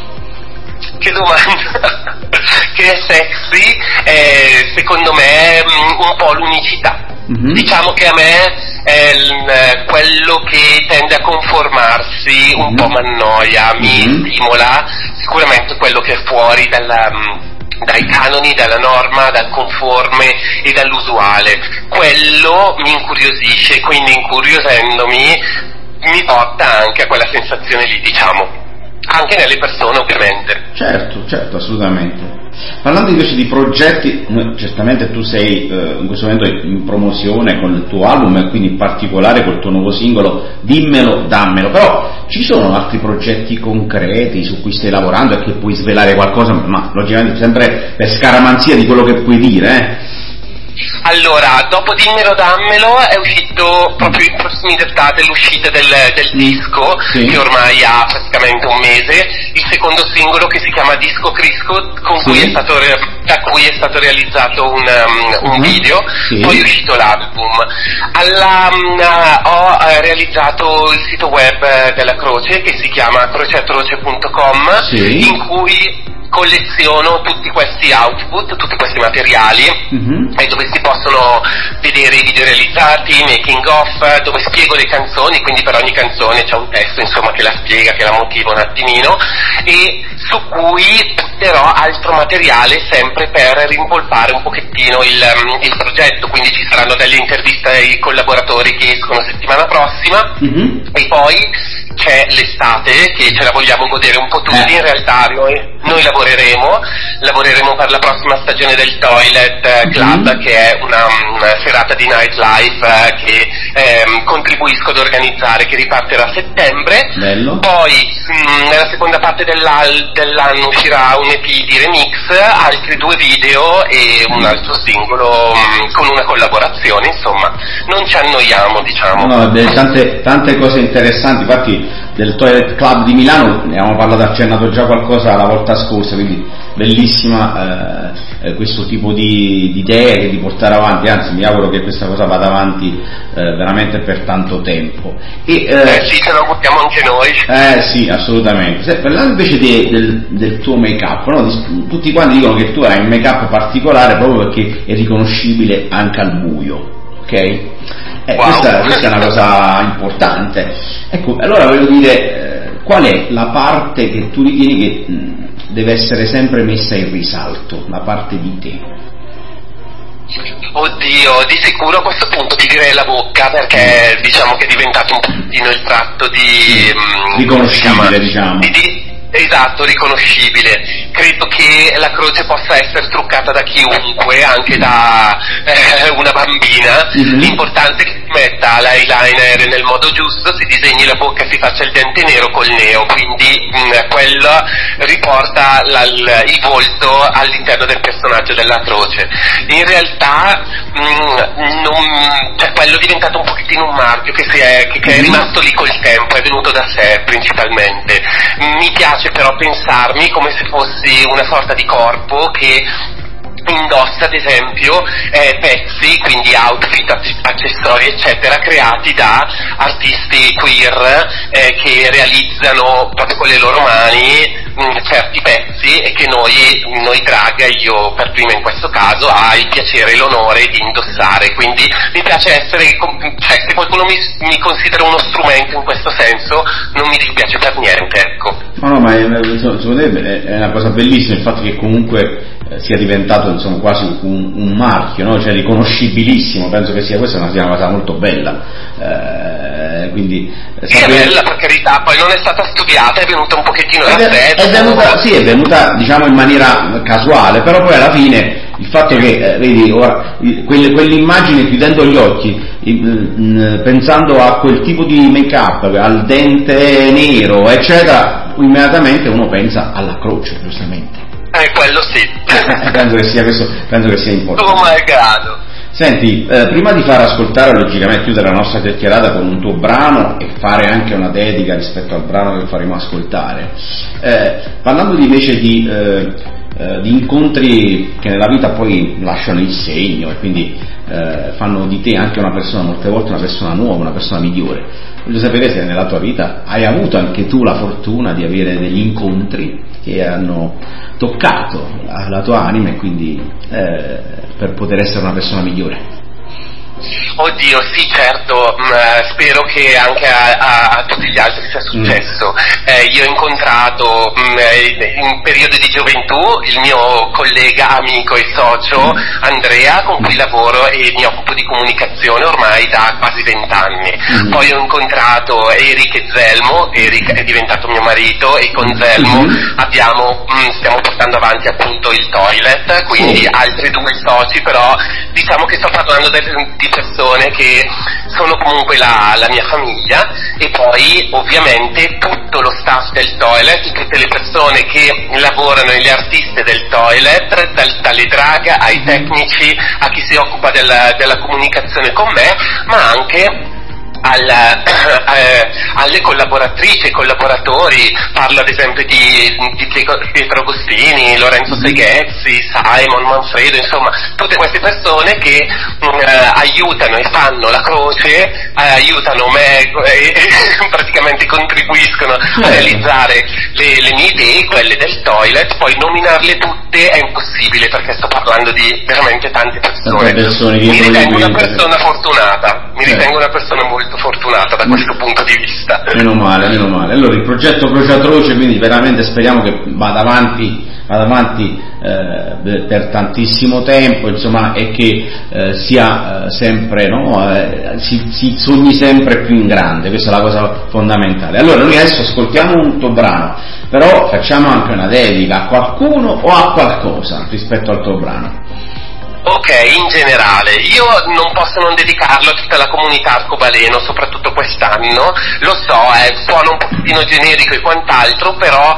Che domanda! Che è sexy, eh, secondo me un po' l'unicità. Mm-hmm. Diciamo che a me è il, quello che tende a conformarsi un mm-hmm. po' m'annoia, mi mm-hmm. stimola, sicuramente quello che è fuori dalla, dai canoni, dalla norma, dal conforme e dall'usuale. Quello mi incuriosisce, quindi incuriosendomi mi porta anche a quella sensazione lì, diciamo. Anche nelle persone ovviamente. Certo, certo, assolutamente. Parlando invece di progetti, certamente tu sei eh, in questo momento in promozione con il tuo album e quindi in particolare col tuo nuovo singolo Dimmelo, dammelo, però ci sono altri progetti concreti su cui stai lavorando e che puoi svelare qualcosa, ma logicamente sempre per scaramanzia di quello che puoi dire, eh? Allora, dopo Dimmelo dammelo è uscito proprio in prossimità dell'uscita del, del disco, sì. che ormai ha praticamente un mese, il secondo singolo che si chiama Disco Crisco, con sì. cui è stato re- da cui è stato realizzato un, um, un video, sì. poi è uscito l'album. Alla, um, ho uh, realizzato il sito web della Croce che si chiama croceatroce punto com, sì. in cui colleziono tutti questi output, tutti questi materiali, mm-hmm. e dove si possono vedere i video realizzati, making of, dove spiego le canzoni, quindi per ogni canzone c'è un testo insomma che la spiega, che la motiva un attimino, e su cui però altro materiale sempre per rimpolpare un pochettino il, il progetto, quindi ci saranno delle interviste ai collaboratori che escono settimana prossima, mm-hmm. e poi c'è l'estate che ce la vogliamo godere un po' tutti, eh. in realtà noi, noi lavoreremo, lavoreremo per la prossima stagione del Toilet Club, mm-hmm. che è una, una serata di nightlife eh, che ehm, contribuisco ad organizzare, che ripartirà a settembre. Bello. Poi mh, nella seconda parte dell'anno uscirà un E P di remix, altri due video e un altro singolo mh, con una collaborazione, insomma non ci annoiamo, diciamo. No, delle tante, tante cose interessanti, infatti del Toilet Club di Milano, ne avevamo parlato, accennato già qualcosa la volta scorsa, quindi bellissima eh, questo tipo di, di idee che di portare avanti, anzi mi auguro che questa cosa vada avanti eh, veramente per tanto tempo. E, eh, eh sì, ce lo auguriamo anche noi. Eh sì, assolutamente. Se, parlando invece di, del, del tuo make-up, no? Di, tutti quanti dicono che tu hai un make-up particolare proprio perché è riconoscibile anche al buio, ok? Eh, wow. questa, questa è una cosa importante. Ecco, allora voglio dire, eh, qual è la parte che tu ritieni che mh, deve essere sempre messa in risalto, la parte di te? Oddio, di sicuro a questo punto ti direi la bocca, perché diciamo che è diventato un pochino il tratto di... Mm, riconoscibile, diciamo. Di, di, esatto, riconoscibile. Credo che la croce possa essere truccata da chiunque, anche da eh, una bambina. Mm-hmm. L'importante è che si metta l'eyeliner nel modo giusto, si disegni la bocca e si faccia il dente nero col neo, quindi mh, quello riporta la, il, il volto all'interno del personaggio della croce. In realtà mh, non, cioè, quello è diventato un pochettino un marchio che, si è, che, che è rimasto lì col tempo, è venuto da sé principalmente. Mi piace però pensarmi come se fossi una sorta di corpo che indossa ad esempio eh, pezzi, quindi outfit, accessori eccetera, creati da artisti queer eh, che realizzano proprio con le loro mani mh, certi pezzi e che noi, noi drag, io per prima in questo caso, ha il piacere e l'onore di indossare, quindi mi piace essere, cioè se qualcuno mi, mi considera uno strumento in questo senso non mi dispiace per niente, ecco. No, no, ma è, secondo me è una cosa bellissima il fatto che comunque eh, sia diventato insomma quasi un, un marchio, no? Cioè riconoscibilissimo, penso che sia questa una, sia una cosa molto bella, eh, quindi eh, sì, sapere... è bella per carità, poi non è stata studiata, è venuta un pochettino da sé, è venuta, sì, è venuta diciamo in maniera casuale, però poi alla fine il fatto che eh, vedi ora quelle, quell'immagine chiudendo gli occhi eh, pensando a quel tipo di make-up, al dente nero eccetera, immediatamente uno pensa alla croce, giustamente. Eh, quello sì. Eh, penso che sia questo, penso che sia importante. Oh my God. Senti, eh, prima di far ascoltare, logicamente chiudere la nostra chiacchierata con un tuo brano e fare anche una dedica rispetto al brano che faremo ascoltare, eh, parlando invece di, eh, eh, di incontri che nella vita poi lasciano il segno e quindi eh, fanno di te anche una persona, molte volte una persona nuova, una persona migliore. Voglio sapere se nella tua vita hai avuto anche tu la fortuna di avere degli incontri che hanno toccato la, la tua anima e quindi eh, per poter essere una persona migliore. Oddio, sì, certo, mh, spero che anche a, a, a tutti gli altri sia successo. Mm. Eh, io ho incontrato mh, in periodo di gioventù il mio collega, amico e socio mm. Andrea, con cui lavoro e mi occupo di comunicazione ormai da quasi vent'anni. Mm. Poi ho incontrato Eric e Zelmo, Eric è diventato mio marito e con Zelmo mm. abbiamo, mh, stiamo portando avanti appunto il Toilet, quindi mm. altri due soci, però diciamo che sto parlando del, di persone che sono comunque la, la mia famiglia, e poi ovviamente tutto lo staff del Toilet, tutte le persone che lavorano, gli artisti del Toilet, dal, dalle drag ai tecnici, a chi si occupa della, della comunicazione con me, ma anche Alla, eh, alle collaboratrici e collaboratori. Parlo ad esempio di, di Pietro Agostini, Lorenzo Seghezzi, Simon, Manfredo, insomma tutte queste persone che eh, aiutano e fanno la croce, eh, aiutano me e eh, praticamente contribuiscono a realizzare le, le mie idee, quelle del Toilet. Poi nominarle tutte è impossibile perché sto parlando di veramente tante persone, tante persone mi ritengo una persona fortunata, mi ritengo una persona molto fortunata da questo punto di vista. Meno male, meno male. Allora il progetto Croce Atroce quindi veramente speriamo che vada avanti, vada avanti eh, per tantissimo tempo, insomma, e che eh, sia eh, sempre, no, eh, si, si sogni sempre più in grande, questa è la cosa fondamentale. Allora noi adesso ascoltiamo un tuo brano, però facciamo anche una dedica a qualcuno o a qualcosa rispetto al tuo brano. Ok, in generale, io non posso non dedicarlo a tutta la comunità arcobaleno, soprattutto quest'anno, lo so, eh, suona un pochettino generico e quant'altro, però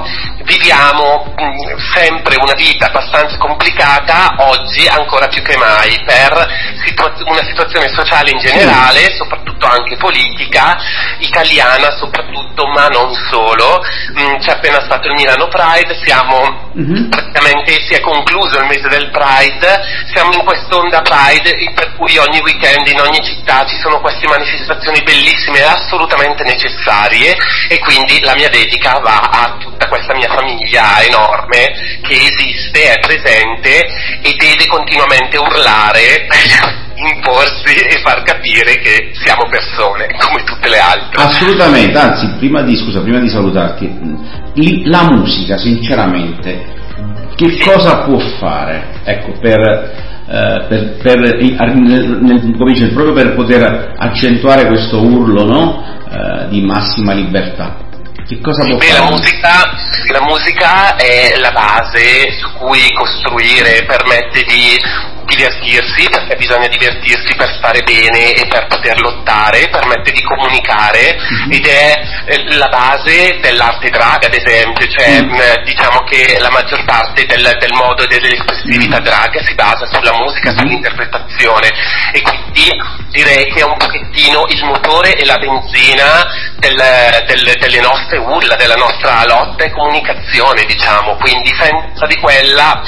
viviamo mh, sempre una vita abbastanza complicata, oggi ancora più che mai, per situa- una situazione sociale in generale, soprattutto anche politica, italiana soprattutto, ma non solo. Mh, c'è appena stato il Milano Pride, siamo mm-hmm. praticamente, si è concluso il mese del Pride, siamo in quest'onda Pride per cui ogni weekend in ogni città ci sono queste manifestazioni bellissime e assolutamente necessarie, e quindi la mia dedica va a tutta questa mia famiglia enorme che esiste, è presente e deve continuamente urlare, imporsi e far capire che siamo persone come tutte le altre. Assolutamente, anzi, prima di scusa, prima di salutarti, il, la musica sinceramente che cosa può fare? Ecco, per eh, per, per nel, nel, come dice, proprio per poter accentuare questo urlo, no? Eh, di massima libertà. Che cosa può Beh, fare? La musica, la musica è la base su cui costruire, permette di divertirsi, perché bisogna divertirsi per stare bene e per poter lottare, permette di comunicare, mm-hmm. ed è la base dell'arte drag, ad esempio, cioè mm. mh, diciamo che la maggior parte del, del modo dell'espressività mm. drag si basa sulla musica, mm. sull'interpretazione, e quindi direi che è un pochettino il motore e la benzina del, del, delle nostre urla, della nostra lotta e comunicazione, diciamo, quindi senza di quella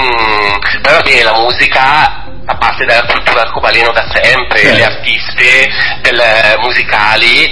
mh, però che la musica a parte dalla cultura arcobaleno da sempre, sì. Le artiste del, musicali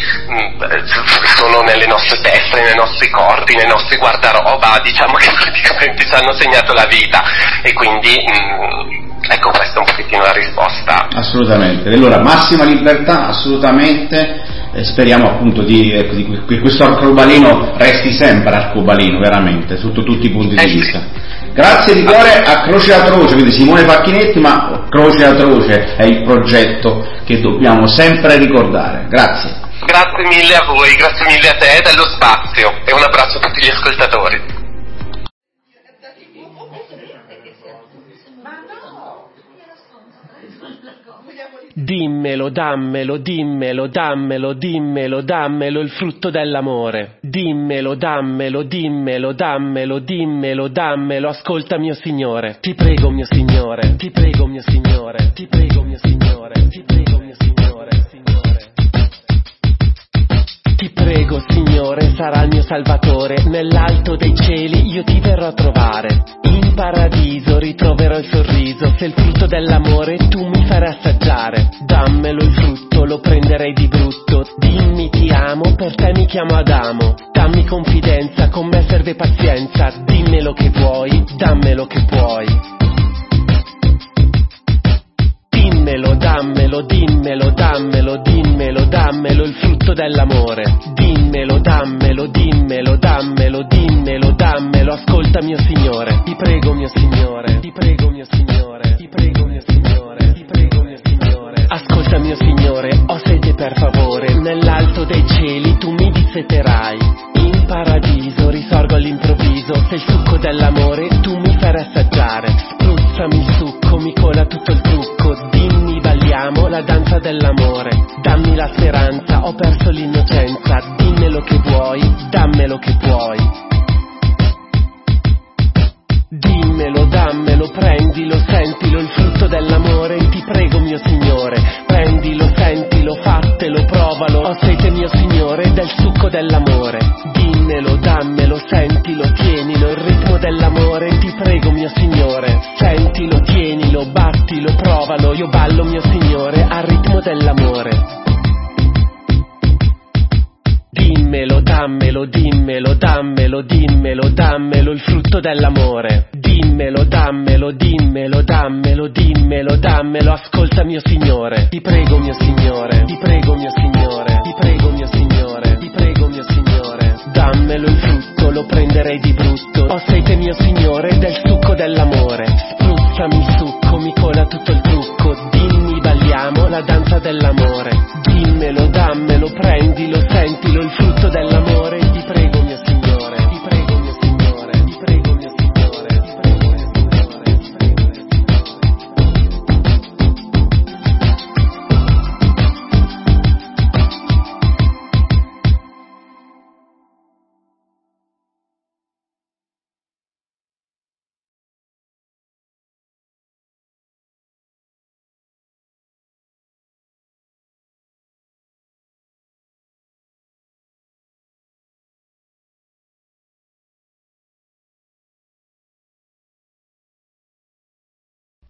mh, sono nelle nostre teste, nei nostri corpi, nei nostri guardaroba, diciamo che praticamente ci hanno segnato la vita, e quindi mh, ecco, questa è un pochettino la risposta. Assolutamente, allora massima libertà, assolutamente, eh, speriamo appunto di, ecco, di che questo arcobaleno resti sempre arcobaleno, veramente, sotto tutti i punti di eh, vista. Sì. Grazie di cuore a Croce Atroce, quindi Simone Facchinetti, ma Croce Atroce è il progetto che dobbiamo sempre ricordare. Grazie. Grazie mille a voi, grazie mille a te dello spazio, e un abbraccio a tutti gli ascoltatori. Dimmelo, dammelo, dimmelo, dammelo, dimmelo, dammelo il frutto dell'amore. Dimmelo, dammelo, dimmelo, dammelo, dimmelo, dammelo, ascolta mio Signore. Ti prego mio Signore, ti prego mio Signore, ti prego mio Signore, ti prego mio Signore, Signore. Ti prego Signore, sarà il mio Salvatore, nell'alto dei cieli io ti verrò a trovare. In paradiso ritroverò il sorriso, se il frutto dell'amore tu mi farai assaggiare. Dammelo il frutto, lo prenderei di brutto. Dimmi ti amo, per te mi chiamo Adamo. Dammi confidenza, con me serve pazienza. Dimmelo che vuoi, dammelo che puoi. Dimmelo, dammelo, dimmelo, dammelo, dimmelo, dammelo il frutto dell'amore. Dimmelo, dammelo, dimmelo, dammelo, dimmelo, dammelo, ascolta mio Signore. Ti prego mio Signore, ti prego mio Signore, ti prego mio Signore, ti prego mio Signore. Ascolta mio Signore, ho sete per favore, nell'alto dei cieli tu mi disseterai. In paradiso risorgo all'improvviso, se il succo dell'amore tu mi farai assaggiare. Spruzzami il succo, mi cola tutto il trucco, dimmi balliamo la danza dell'amore. Dammi la speranza, ho perso l'innocenza, dimmelo che vuoi, dammelo che puoi. Dimmelo, dammelo, prendilo, sentilo, il frutto dell'amore, ti prego mio Signore. Prendilo, sentilo, fatelo, provalo, ho sete mio Signore del succo dell'amore. Dimmelo, dammelo, sentilo, tienilo, il ritmo dell'amore, ti prego mio Signore. Sentilo, tienilo, battilo, provalo, io ballo mio Signore al ritmo dell'amore. Dimmelo, dammelo, dimmelo, dammelo, dimmelo, dammelo il frutto dell'amore. Dimmelo, dammelo, dimmelo, dammelo, dimmelo, dammelo, ascolta mio Signore. Ti prego mio Signore, ti prego mio Signore, ti prego mio Signore, ti prego mio Signore. Dammelo il frutto, lo prenderei di brutto, ho sete mio Signore del succo dell'amore. Spruzzami il succo, mi cola tutto il trucco, dimmi balliamo la danza dell'amore. Dimmelo, dammelo, prendilo, sentilo, il frutto dell'amore, ti prego mio Signore, ti prego mio Signore, ti prego mio Signore, ti prego mio Signore, ti prego mio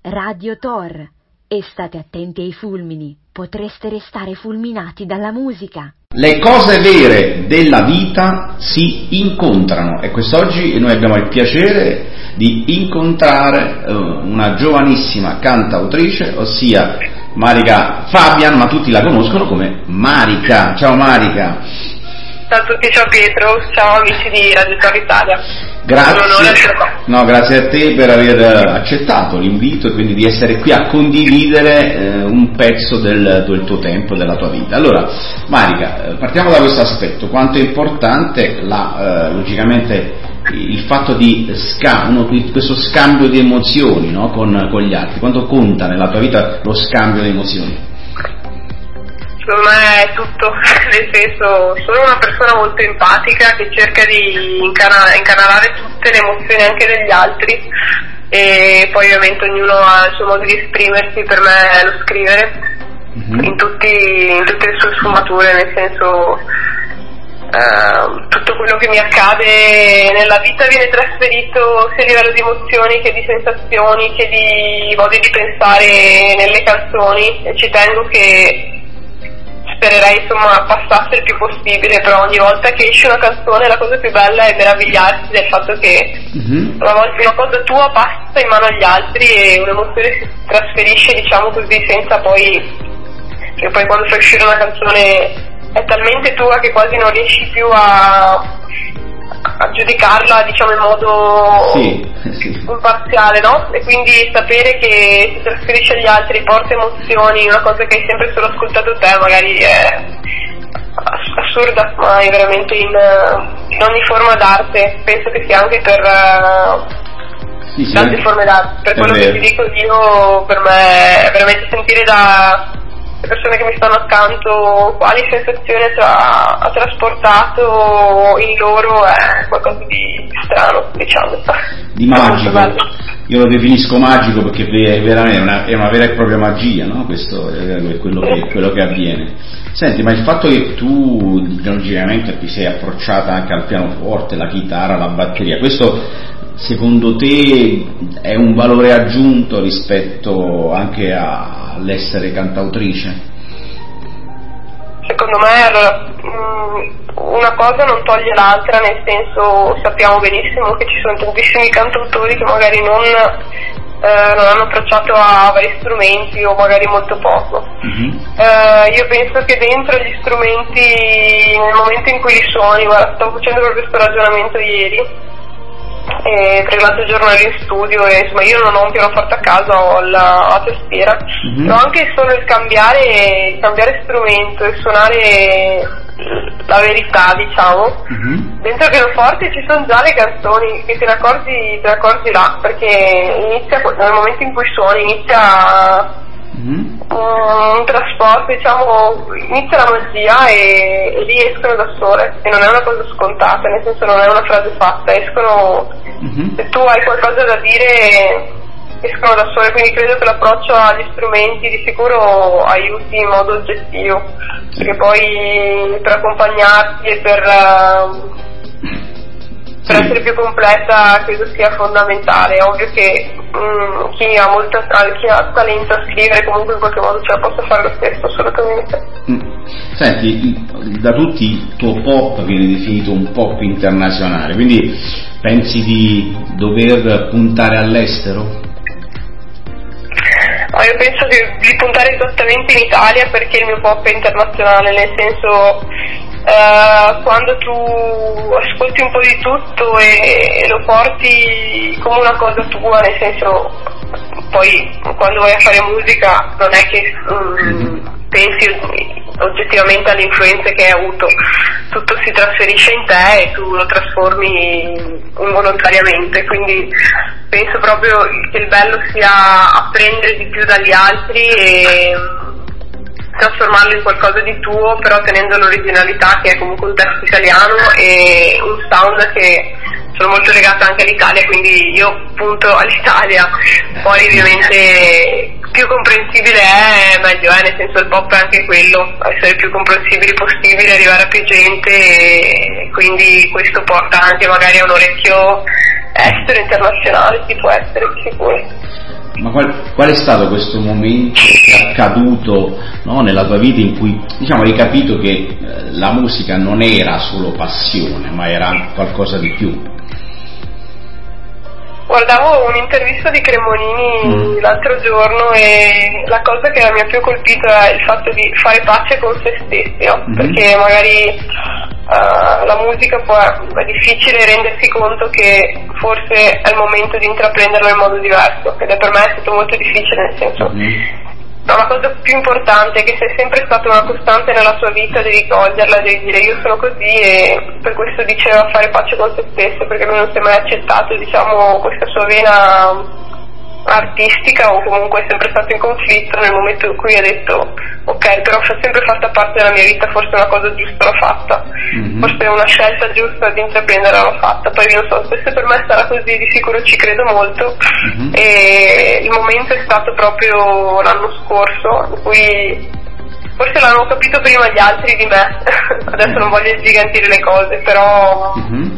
Radio Tor. E state attenti ai fulmini, potreste restare fulminati dalla musica. Le cose vere della vita si incontrano e quest'oggi noi abbiamo il piacere di incontrare uh, una giovanissima cantautrice, ossia Marica Fabian, ma tutti la conoscono come Marica. Ciao Marica. Ciao a tutti, ciao Pietro, ciao amici di Radio Tor Italia. Grazie, no, grazie a te per aver accettato l'invito e quindi di essere qui a condividere eh, un pezzo del, del tuo tempo, della tua vita. Allora, Marica, partiamo da questo aspetto. Quanto è importante la, eh, logicamente il fatto di sca- uno, questo scambio di emozioni, no, con, con gli altri? Quanto conta nella tua vita lo scambio di emozioni? Secondo me è tutto, nel senso, sono una persona molto empatica che cerca di incana- incanalare tutte le emozioni anche degli altri, e poi ovviamente ognuno ha il suo modo di esprimersi. Per me è lo scrivere, mm-hmm. in, tutti, in tutte le sue sfumature, nel senso uh, tutto quello che mi accade nella vita viene trasferito sia a livello di emozioni che di sensazioni che di modi di pensare nelle canzoni, e ci tengo che spererei insomma passasse il più possibile, però ogni volta che esce una canzone la cosa più bella è meravigliarsi del fatto che mm-hmm. una volta una cosa tua passa in mano agli altri e un'emozione si trasferisce, diciamo così, senza poi che poi quando fai uscire una canzone è talmente tua che quasi non riesci più a a giudicarla, diciamo, in modo sì, sì. imparziale, no? E quindi sapere che si trasferisce agli altri, porta emozioni, una cosa che hai sempre solo ascoltato te, magari è assurda, ma è veramente in, in ogni forma d'arte. Penso che sia anche per sì, sì, tante forme d'arte. Per quello che ti dico io, per me è veramente sentire da le persone che mi stanno accanto quali sensazioni ha, ha trasportato in loro è qualcosa di strano, diciamo, di magico. Io lo definisco magico perché è veramente una, è una vera e propria magia, no? Questo è quello che, quello che avviene. Senti, ma il fatto che tu logicamente ti sei approcciata anche al pianoforte, la chitarra, la batteria, questo secondo te è un valore aggiunto rispetto anche a all'essere cantautrice? Secondo me allora, una cosa non toglie l'altra, nel senso sappiamo benissimo che ci sono tantissimi cantautori che magari non, eh, non hanno approcciato a vari strumenti o magari molto poco. Mm-hmm. Eh, io penso che dentro gli strumenti, nel momento in cui li suoni, guarda, stavo facendo proprio questo ragionamento ieri, e per l'altro giorno ero in studio e insomma io non ho un pianoforte a casa, ho la, la tastiera, mm-hmm. però anche solo il cambiare, il cambiare strumento e suonare la verità, diciamo, mm-hmm. dentro il pianoforte ci sono già le canzoni che te ne accorgi, te ne accorgi là, perché inizia nel momento in cui suoni inizia mm-hmm. un trasporto, diciamo, inizia la magia e, e lì escono da sole, e non è una cosa scontata, nel senso non è una frase fatta, escono, mm-hmm. se tu hai qualcosa da dire escono da sole, quindi credo che l'approccio agli strumenti di sicuro aiuti in modo oggettivo, perché poi per accompagnarti e per uh, per essere più completa credo sia fondamentale. È ovvio che mh, chi ha molto chi ha talento a scrivere comunque in qualche modo ce la possa fare lo stesso, assolutamente. Mm. Senti, da tutti il tuo pop viene definito un pop internazionale, quindi pensi di dover puntare all'estero? Ah, io penso che di puntare esattamente in Italia, perché il mio pop è internazionale, nel senso Uh, quando tu ascolti un po' di tutto e, e lo porti come una cosa tua, nel senso poi quando vai a fare musica non è che um, pensi oggettivamente alle influenze che hai avuto, tutto si trasferisce in te e tu lo trasformi involontariamente, quindi penso proprio che il bello sia apprendere di più dagli altri e trasformarlo in qualcosa di tuo, però tenendo l'originalità che è comunque un testo italiano e un sound che sono molto legata anche all'Italia, quindi io punto all'Italia. Poi ovviamente più comprensibile è meglio è, nel senso il pop è anche quello, essere più comprensibili possibile, arrivare a più gente, e quindi questo porta anche magari a un orecchio estero, internazionale, si può essere sicuri. Ma qual, qual è stato questo momento che è accaduto, no, nella tua vita in cui, diciamo, hai capito che eh, la musica non era solo passione, ma era qualcosa di più? Guardavo un'intervista di Cremonini mm. l'altro giorno e la cosa che mi ha più colpito è il fatto di fare pace con se stessi, no? Mm-hmm. Perché magari uh, la musica può, è difficile rendersi conto che forse è il momento di intraprenderlo in modo diverso, ed è per me è stato molto difficile, nel senso mm-hmm. No, la cosa più importante è che sei sempre stata una costante nella tua vita, devi coglierla, devi dire io sono così, e per questo diceva fare pace con se stesso, perché lui non si è mai accettato, diciamo, questa sua vena artistica, o comunque è sempre stato in conflitto. Nel momento in cui ha detto ok, però fa sempre fatta parte della mia vita, forse una cosa giusta l'ho fatta, mm-hmm. forse una scelta giusta di intraprendere l'ho fatta, poi non so, se per me sarà così, di sicuro ci credo molto, mm-hmm. e il momento è stato proprio l'anno scorso in cui forse l'hanno capito prima gli altri di me. Adesso non voglio ingigantire le cose, però mm-hmm.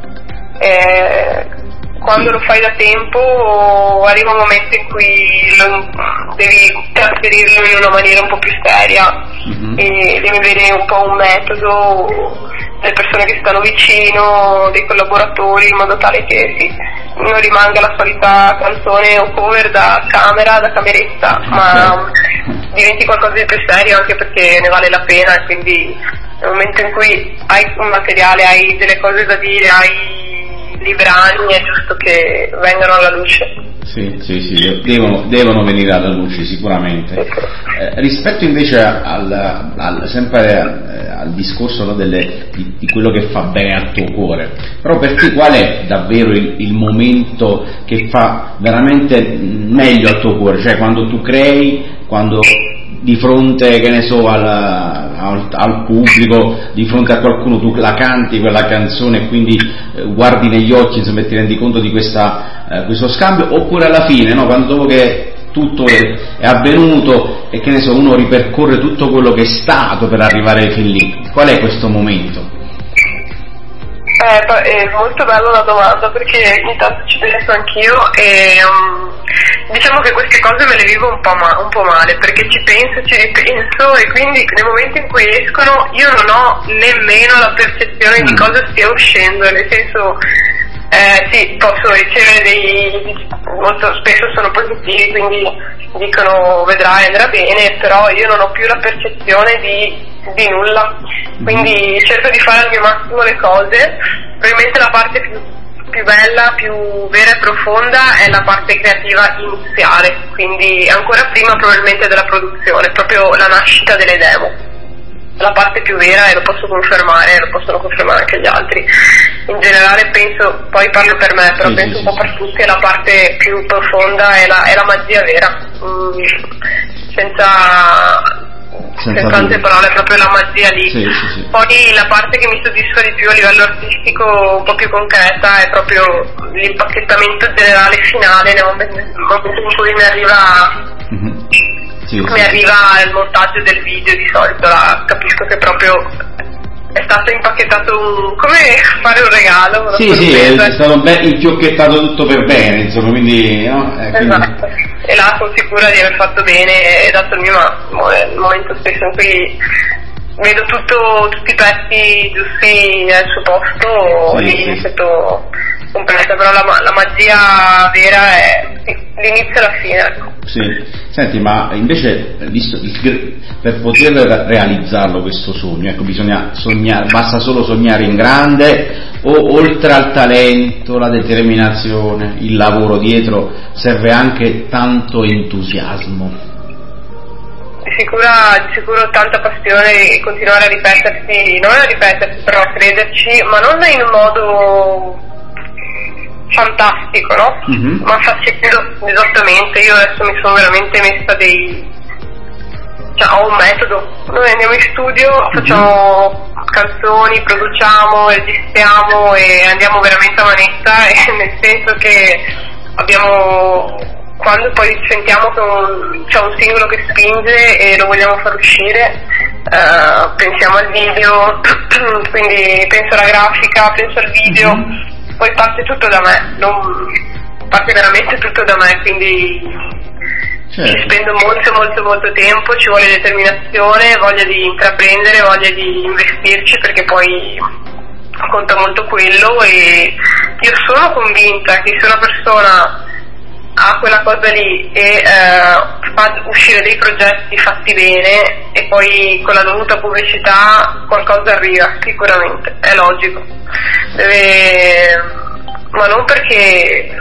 eh, quando lo fai da tempo arriva un momento in cui lo, devi trasferirlo in una maniera un po' più seria, mm-hmm. e devi avere un po' un metodo, delle persone che stanno vicino, dei collaboratori, in modo tale che sì, non rimanga la solita canzone o cover da camera, da cameretta, okay. ma diventi qualcosa di più serio, anche perché ne vale la pena, e quindi nel momento in cui hai un materiale, hai delle cose da dire, hai i brani, è giusto che vengano alla luce. Sì, sì, sì, devono, devono venire alla luce sicuramente. Eh, rispetto invece al, al sempre eh, al discorso, no, delle, di, di quello che fa bene al tuo cuore, però per te qual è davvero il, il momento che fa veramente meglio al tuo cuore? Cioè quando tu crei, quando di fronte, che ne so, al, al, al pubblico, di fronte a qualcuno tu la canti quella canzone e quindi eh, guardi negli occhi, insomma, ti rendi conto di questa, eh, questo scambio, oppure alla fine, no, quando dopo che tutto è, è avvenuto e, che ne so, uno ripercorre tutto quello che è stato per arrivare fin lì, qual è questo momento? Eh, è molto bella la domanda, perché ogni tanto ci penso anch'io e um, diciamo che queste cose me le vivo un po', ma- un po' male, perché ci penso, ci ripenso, e quindi nel momento in cui escono io non ho nemmeno la percezione mm. di cosa stia uscendo, nel senso eh, sì, posso ricevere dei, molto spesso sono positivi, quindi dicono vedrai andrà bene, però io non ho più la percezione di di nulla, quindi cerco di fare al mio massimo le cose. Probabilmente la parte più, più bella, più vera e profonda è la parte creativa iniziale, quindi ancora prima probabilmente della produzione, proprio la nascita delle demo, la parte più vera, e lo posso confermare, lo possono confermare anche gli altri. In generale penso, poi parlo per me, però sì, penso sì, un po' per tutti, che la parte più profonda è la, è la magia vera, mm, senza senza tante parole, è proprio la magia lì. Sì, sì, sì. Poi la parte che mi soddisfa di più a livello artistico, un po' più concreta, è proprio l'impacchettamento generale finale, nel momento in cui mi arriva mm-hmm. sì, mi sì. arriva il montaggio del video. Di solito la, capisco che proprio è stato impacchettato un, come fare un regalo. Sì, sì, è stato ben infiocchettato tutto per bene, insomma, quindi, no? Eh, quindi... Esatto, e là sono sicura di aver fatto bene e dato il mio massimo. È il momento stesso in cui vedo tutto, tutti i pezzi giusti al suo posto, sì, lì sì. mi sento completa, però la, la magia vera è sì, l'inizio e la fine, ecco. Sì. Senti, ma invece, visto per poter realizzarlo questo sogno, ecco, bisogna sognare, basta solo sognare in grande, o oltre al talento, la determinazione, il lavoro dietro, serve anche tanto entusiasmo? Di sicuro, di sicuro tanta passione e continuare a ripetersi, non a ripetersi, però a crederci, ma non in un modo fantastico, no? Mm-hmm. Ma facendo esattamente, io adesso mi sono veramente messa dei, cioè ho un metodo, noi andiamo in studio, facciamo mm-hmm. canzoni, produciamo, registriamo e andiamo veramente a manetta, e nel senso che abbiamo, quando poi sentiamo che un, c'è un singolo che spinge e lo vogliamo far uscire, uh, pensiamo al video, quindi penso alla grafica, penso al video, mm-hmm. poi parte tutto da me, non parte veramente tutto da me, quindi certo. Ci spendo molto molto molto tempo, ci vuole determinazione, voglia di intraprendere, voglia di investirci, perché poi conta molto quello, e io sono convinta che se una persona ha quella cosa lì e eh, fa uscire dei progetti fatti bene e poi con la dovuta pubblicità qualcosa arriva, sicuramente, è logico. Deve... ma non perché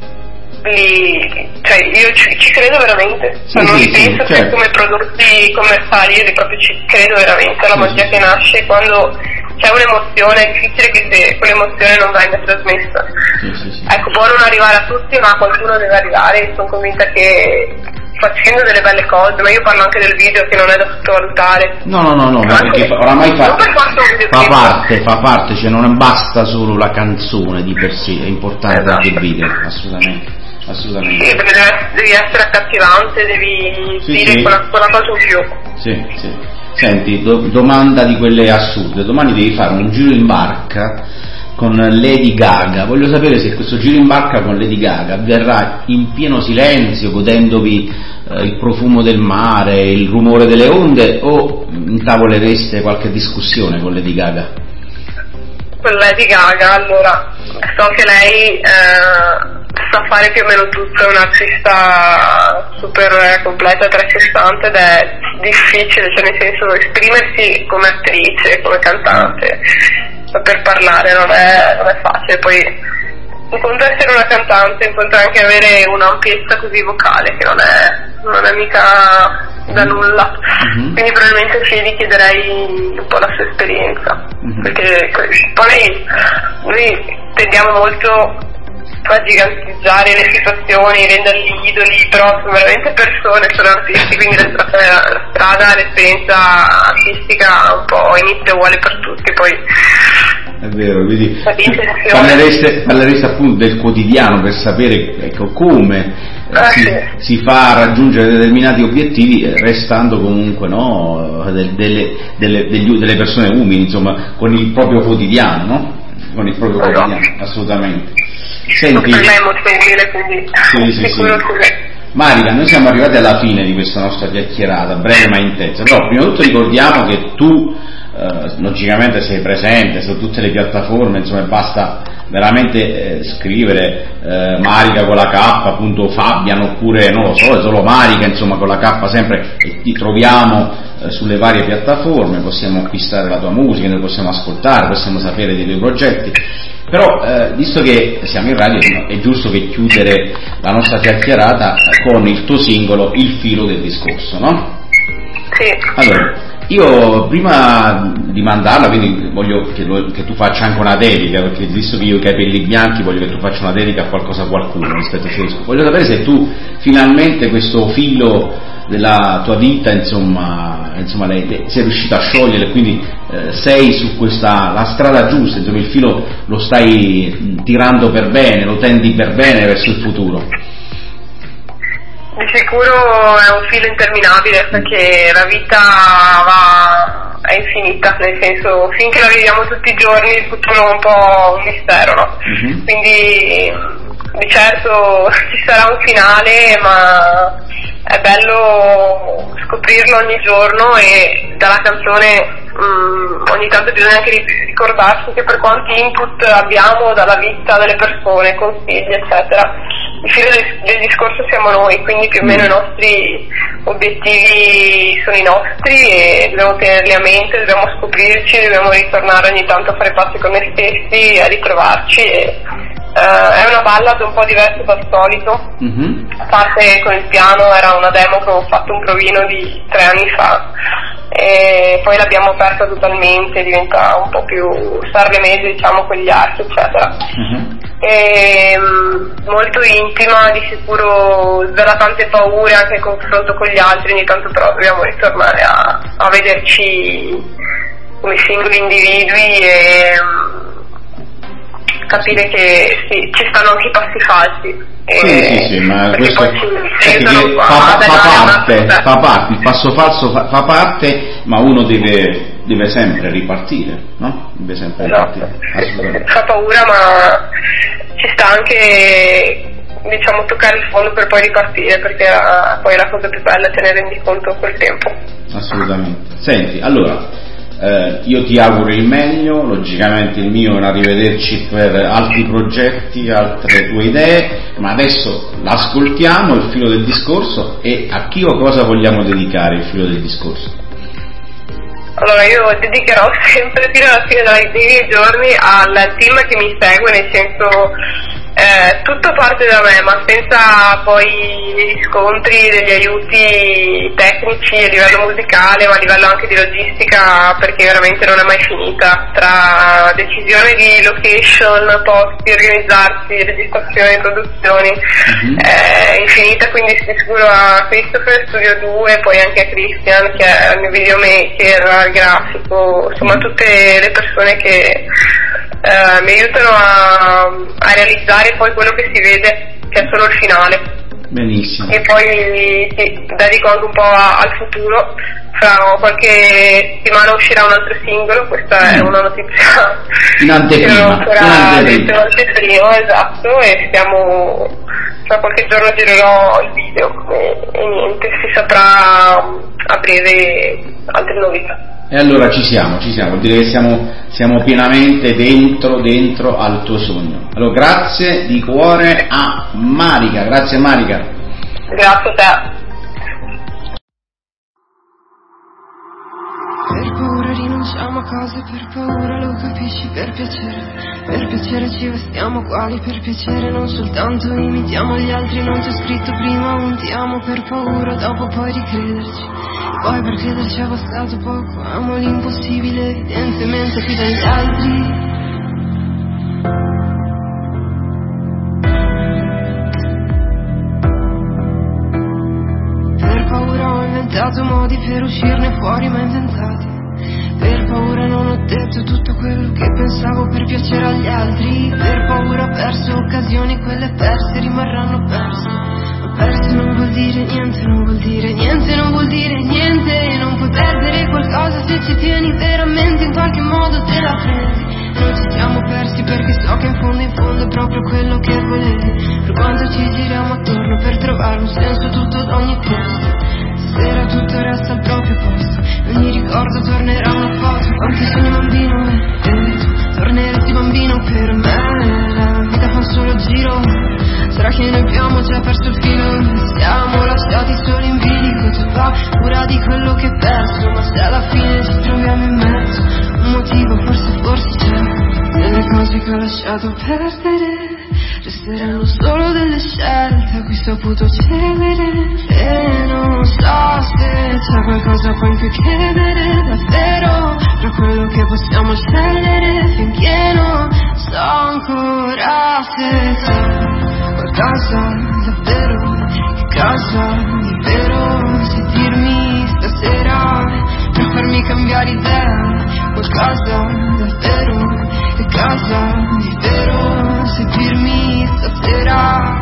li... cioè io ci, ci credo veramente, sì, non sì, penso sì, che certo. Come prodotti commerciali, io proprio ci credo veramente alla magia sì, che nasce quando c'è un'emozione, è difficile che se quell'emozione non venga trasmessa. Sì, sì, sì. Ecco, può non arrivare a tutti, ma qualcuno deve arrivare, e sono convinta che facendo delle belle cose, ma io parlo anche del video che non è da sottovalutare. No, no, no, no, ma perché oramai fa, per fa parte, fa parte, cioè non basta solo la canzone di per sé, è importante esatto. Anche il video, assolutamente. Assolutamente. Sì, perché devi essere accattivante, devi sì, dire sì. Quella, quella cosa in più. Sì, sì. Senti, do, domanda di quelle assurde, domani devi fare un giro in barca con Lady Gaga, voglio sapere se questo giro in barca con Lady Gaga avverrà in pieno silenzio, godendovi eh, il profumo del mare, il rumore delle onde, o intavolereste qualche discussione con Lady Gaga? Con Lady Gaga, allora, so che lei eh, sa fare più o meno tutto, è un'artista super completa trecentosessanta ed è difficile, cioè nel senso esprimersi come attrice, come cantante, saper parlare non è, non è facile, poi un conto essere una cantante, un conto anche avere un'ampiezza così vocale che non è, non è mica da nulla, mm-hmm. Quindi probabilmente sì, gli chiederei un po' la sua esperienza, mm-hmm. Perché poi noi tendiamo molto a gigantizzare le situazioni, renderli idoli, però sono veramente persone, sono artisti, quindi la strada, la strada l'esperienza artistica un po' inizia uguale per tutti, poi è vero, quindi parlereste, parlereste appunto del quotidiano per sapere, ecco, come eh, ah, si, sì. si fa raggiungere determinati obiettivi, eh, restando comunque no, del, delle, delle, degli, delle persone umili, insomma, con il proprio quotidiano, no? Con il proprio allora. quotidiano, assolutamente. Senti, per me è molto umile, quindi sì, sì, sicuro sì. Che... Marica, noi siamo arrivati alla fine di questa nostra chiacchierata, breve ma intensa, però prima di tutto ricordiamo che tu eh, logicamente sei presente su tutte le piattaforme, insomma basta veramente eh, scrivere eh, Marica con la K, appunto Fabian, oppure non lo so, solo Marica, insomma con la K sempre, e ti troviamo eh, sulle varie piattaforme, possiamo acquistare la tua musica, noi possiamo ascoltare, possiamo sapere dei tuoi progetti. Però, eh, visto che siamo in radio, è giusto che chiudere la nostra chiacchierata con il tuo singolo Il filo del discorso, no? Sì. Allora, io prima di mandarla, quindi voglio che, lo, che tu faccia anche una dedica, perché visto che io ho i capelli bianchi, voglio che tu faccia una dedica a qualcosa a qualcuno rispetto a questo discorso. Voglio sapere se tu finalmente questo filo della tua vita, insomma, insomma lei, lei, sei riuscito a sciogliere, quindi eh, sei su questa la strada giusta, insomma il filo lo stai tirando per bene, lo tendi per bene verso il futuro. Di sicuro è un filo interminabile, perché la vita va, è infinita, nel senso, finché la viviamo tutti i giorni il futuro è un po' un mistero, no? Mm-hmm. Quindi di certo ci sarà un finale, ma è bello scoprirlo ogni giorno, e dalla canzone mh, ogni tanto bisogna anche ricordarsi che per quanti input abbiamo dalla vita delle persone, consigli eccetera, il filo del, del discorso siamo noi, quindi più o meno i nostri obiettivi sono i nostri e dobbiamo tenerli a mente, dobbiamo scoprirci, dobbiamo ritornare ogni tanto a fare passi con noi stessi, a ritrovarci. E, Uh, è una ballad un po' diversa dal solito, mm-hmm. A parte con il piano, era una demo che avevo fatto un provino di tre anni fa e poi l'abbiamo aperta totalmente, diventa un po' più sarlemese, diciamo, con gli archi eccetera, mm-hmm. E, um, molto intima, di sicuro svela tante paure anche in confronto con gli altri, ogni tanto però dobbiamo ritornare a, a vederci come singoli individui e um, capire che sì, ci stanno anche i passi falsi. Sì, sì, sì, ma questo fa, fa, fa, parte, fa parte, il passo falso fa, fa parte, ma uno deve, deve sempre ripartire, no? Deve sempre esatto. ripartire. Fa paura, ma ci sta anche diciamo toccare il fondo per poi ripartire, perché era poi la cosa più bella, te ne rendi conto a quel tempo. Assolutamente. Senti, allora eh, io ti auguro il meglio, logicamente il mio è un arrivederci per altri progetti, altre tue idee, ma adesso l'ascoltiamo, il filo del discorso, e a chi o cosa vogliamo dedicare il filo del discorso? Allora io dedicherò sempre fino alla fine dei miei giorni al team che mi segue, nel senso eh, tutto parte da me, ma senza poi dei riscontri, degli aiuti tecnici a livello musicale, ma a livello anche di logistica, perché veramente non è mai finita, tra decisione di location, posti, organizzarsi, registrazioni, produzioni, mm-hmm. è infinita, quindi di sicuro a Christopher Studio due, poi anche a Christian che è il mio videomaker, il grafico, insomma tutte le persone che Uh, mi aiutano a, a realizzare poi quello che si vede, che è solo il finale. Benissimo. E poi sì, dedico anche un po' a, al futuro. Fra qualche settimana uscirà un altro singolo, questa mm. è una notizia in anteprima, che non ancora detto in anteprima, esatto, e stiamo, fra qualche giorno girerò il video e, e niente, si saprà a breve altre novità. E allora ci siamo, ci siamo, direi che siamo, siamo pienamente dentro, dentro al tuo sogno. Allora grazie di cuore a Marica, grazie Marica. Grazie a te. Per paura rinunciamo a cose, per paura lo capisci, per piacere, per piacere ci vestiamo uguali, per piacere non soltanto imitiamo gli altri, non ti ho scritto prima un ti amo per paura, dopo poi di crederci, poi per crederci è bastato poco, amo l'impossibile evidentemente più degli altri. Ho inventato modi per uscirne fuori ma inventati, per paura non ho detto tutto quello che pensavo per piacere agli altri, per paura ho perso occasioni, quelle perse rimarranno perse, ma perse non vuol dire niente, non vuol dire niente, non vuol dire niente, non puoi perdere qualcosa se ci tieni veramente, in qualche modo te la prendi. Noi ci siamo persi perché so che in fondo in fondo è proprio quello che volevi, per quanto ci giriamo attorno per trovare un senso tutto ad ogni costo. Stasera tutto resta al proprio posto, ogni ricordo tornerà una foto, quanti sogni bambino e tu torneresti bambino per me, la vita fa un solo giro, sarà che noi abbiamo già perso il filo, siamo lasciati soli in bilico, tu paura di quello che hai perso, ma se alla fine ci troviamo in mezzo, un motivo forse forse c'è, delle cose che ho lasciato perdere, resteranno solo delle scelte a cui saputo cedere, e non so se c'è qualcosa poi in cui credere davvero, tra quello che possiamo scegliere finché non so ancora se c'è qualcosa davvero, che cosa di vero se dirmi stasera per farmi cambiare idea, qualcosa davvero, che cosa di vero se dirmi stasera.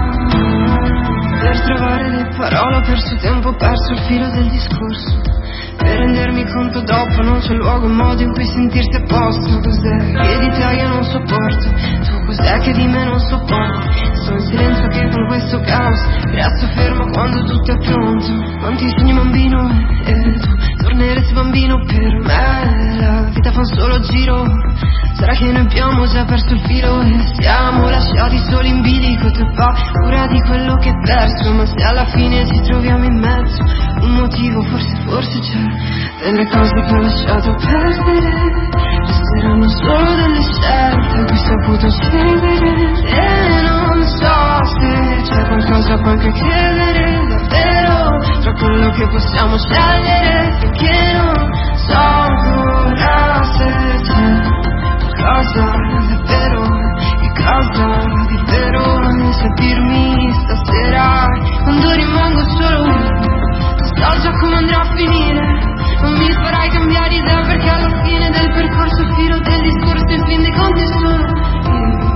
Per trovare le parole ho perso tempo, ho perso il filo del discorso, per rendermi conto dopo non c'è luogo, modo in cui sentirsi a posto. Cos'è che di te io non sopporto, tu cos'è che di me non sopporti, sto in silenzio che con questo caos resto fermo quando tutto è pronto, quanti sogni bambino e tu torneresti bambino per me, la vita fa un solo giro, sarà che noi abbiamo già perso il filo e siamo lasciati soli in bilico, tu paura di quello che hai perso, ma se alla fine ci troviamo in mezzo, un motivo forse forse c'è, delle cose che ho lasciato perdere, resteranno solo delle scelte a cui saputo cedere, e non so se c'è qualcosa poi che credere davvero, tra quello che possiamo scegliere finché non so ancora se c'è cosa davvero, che cosa di vero se dirmi stasera, quando rimango solo non so già come andrà a finire, non mi farai cambiare idea perché alla fine del percorso il filo del discorso in fin dei conti sono io.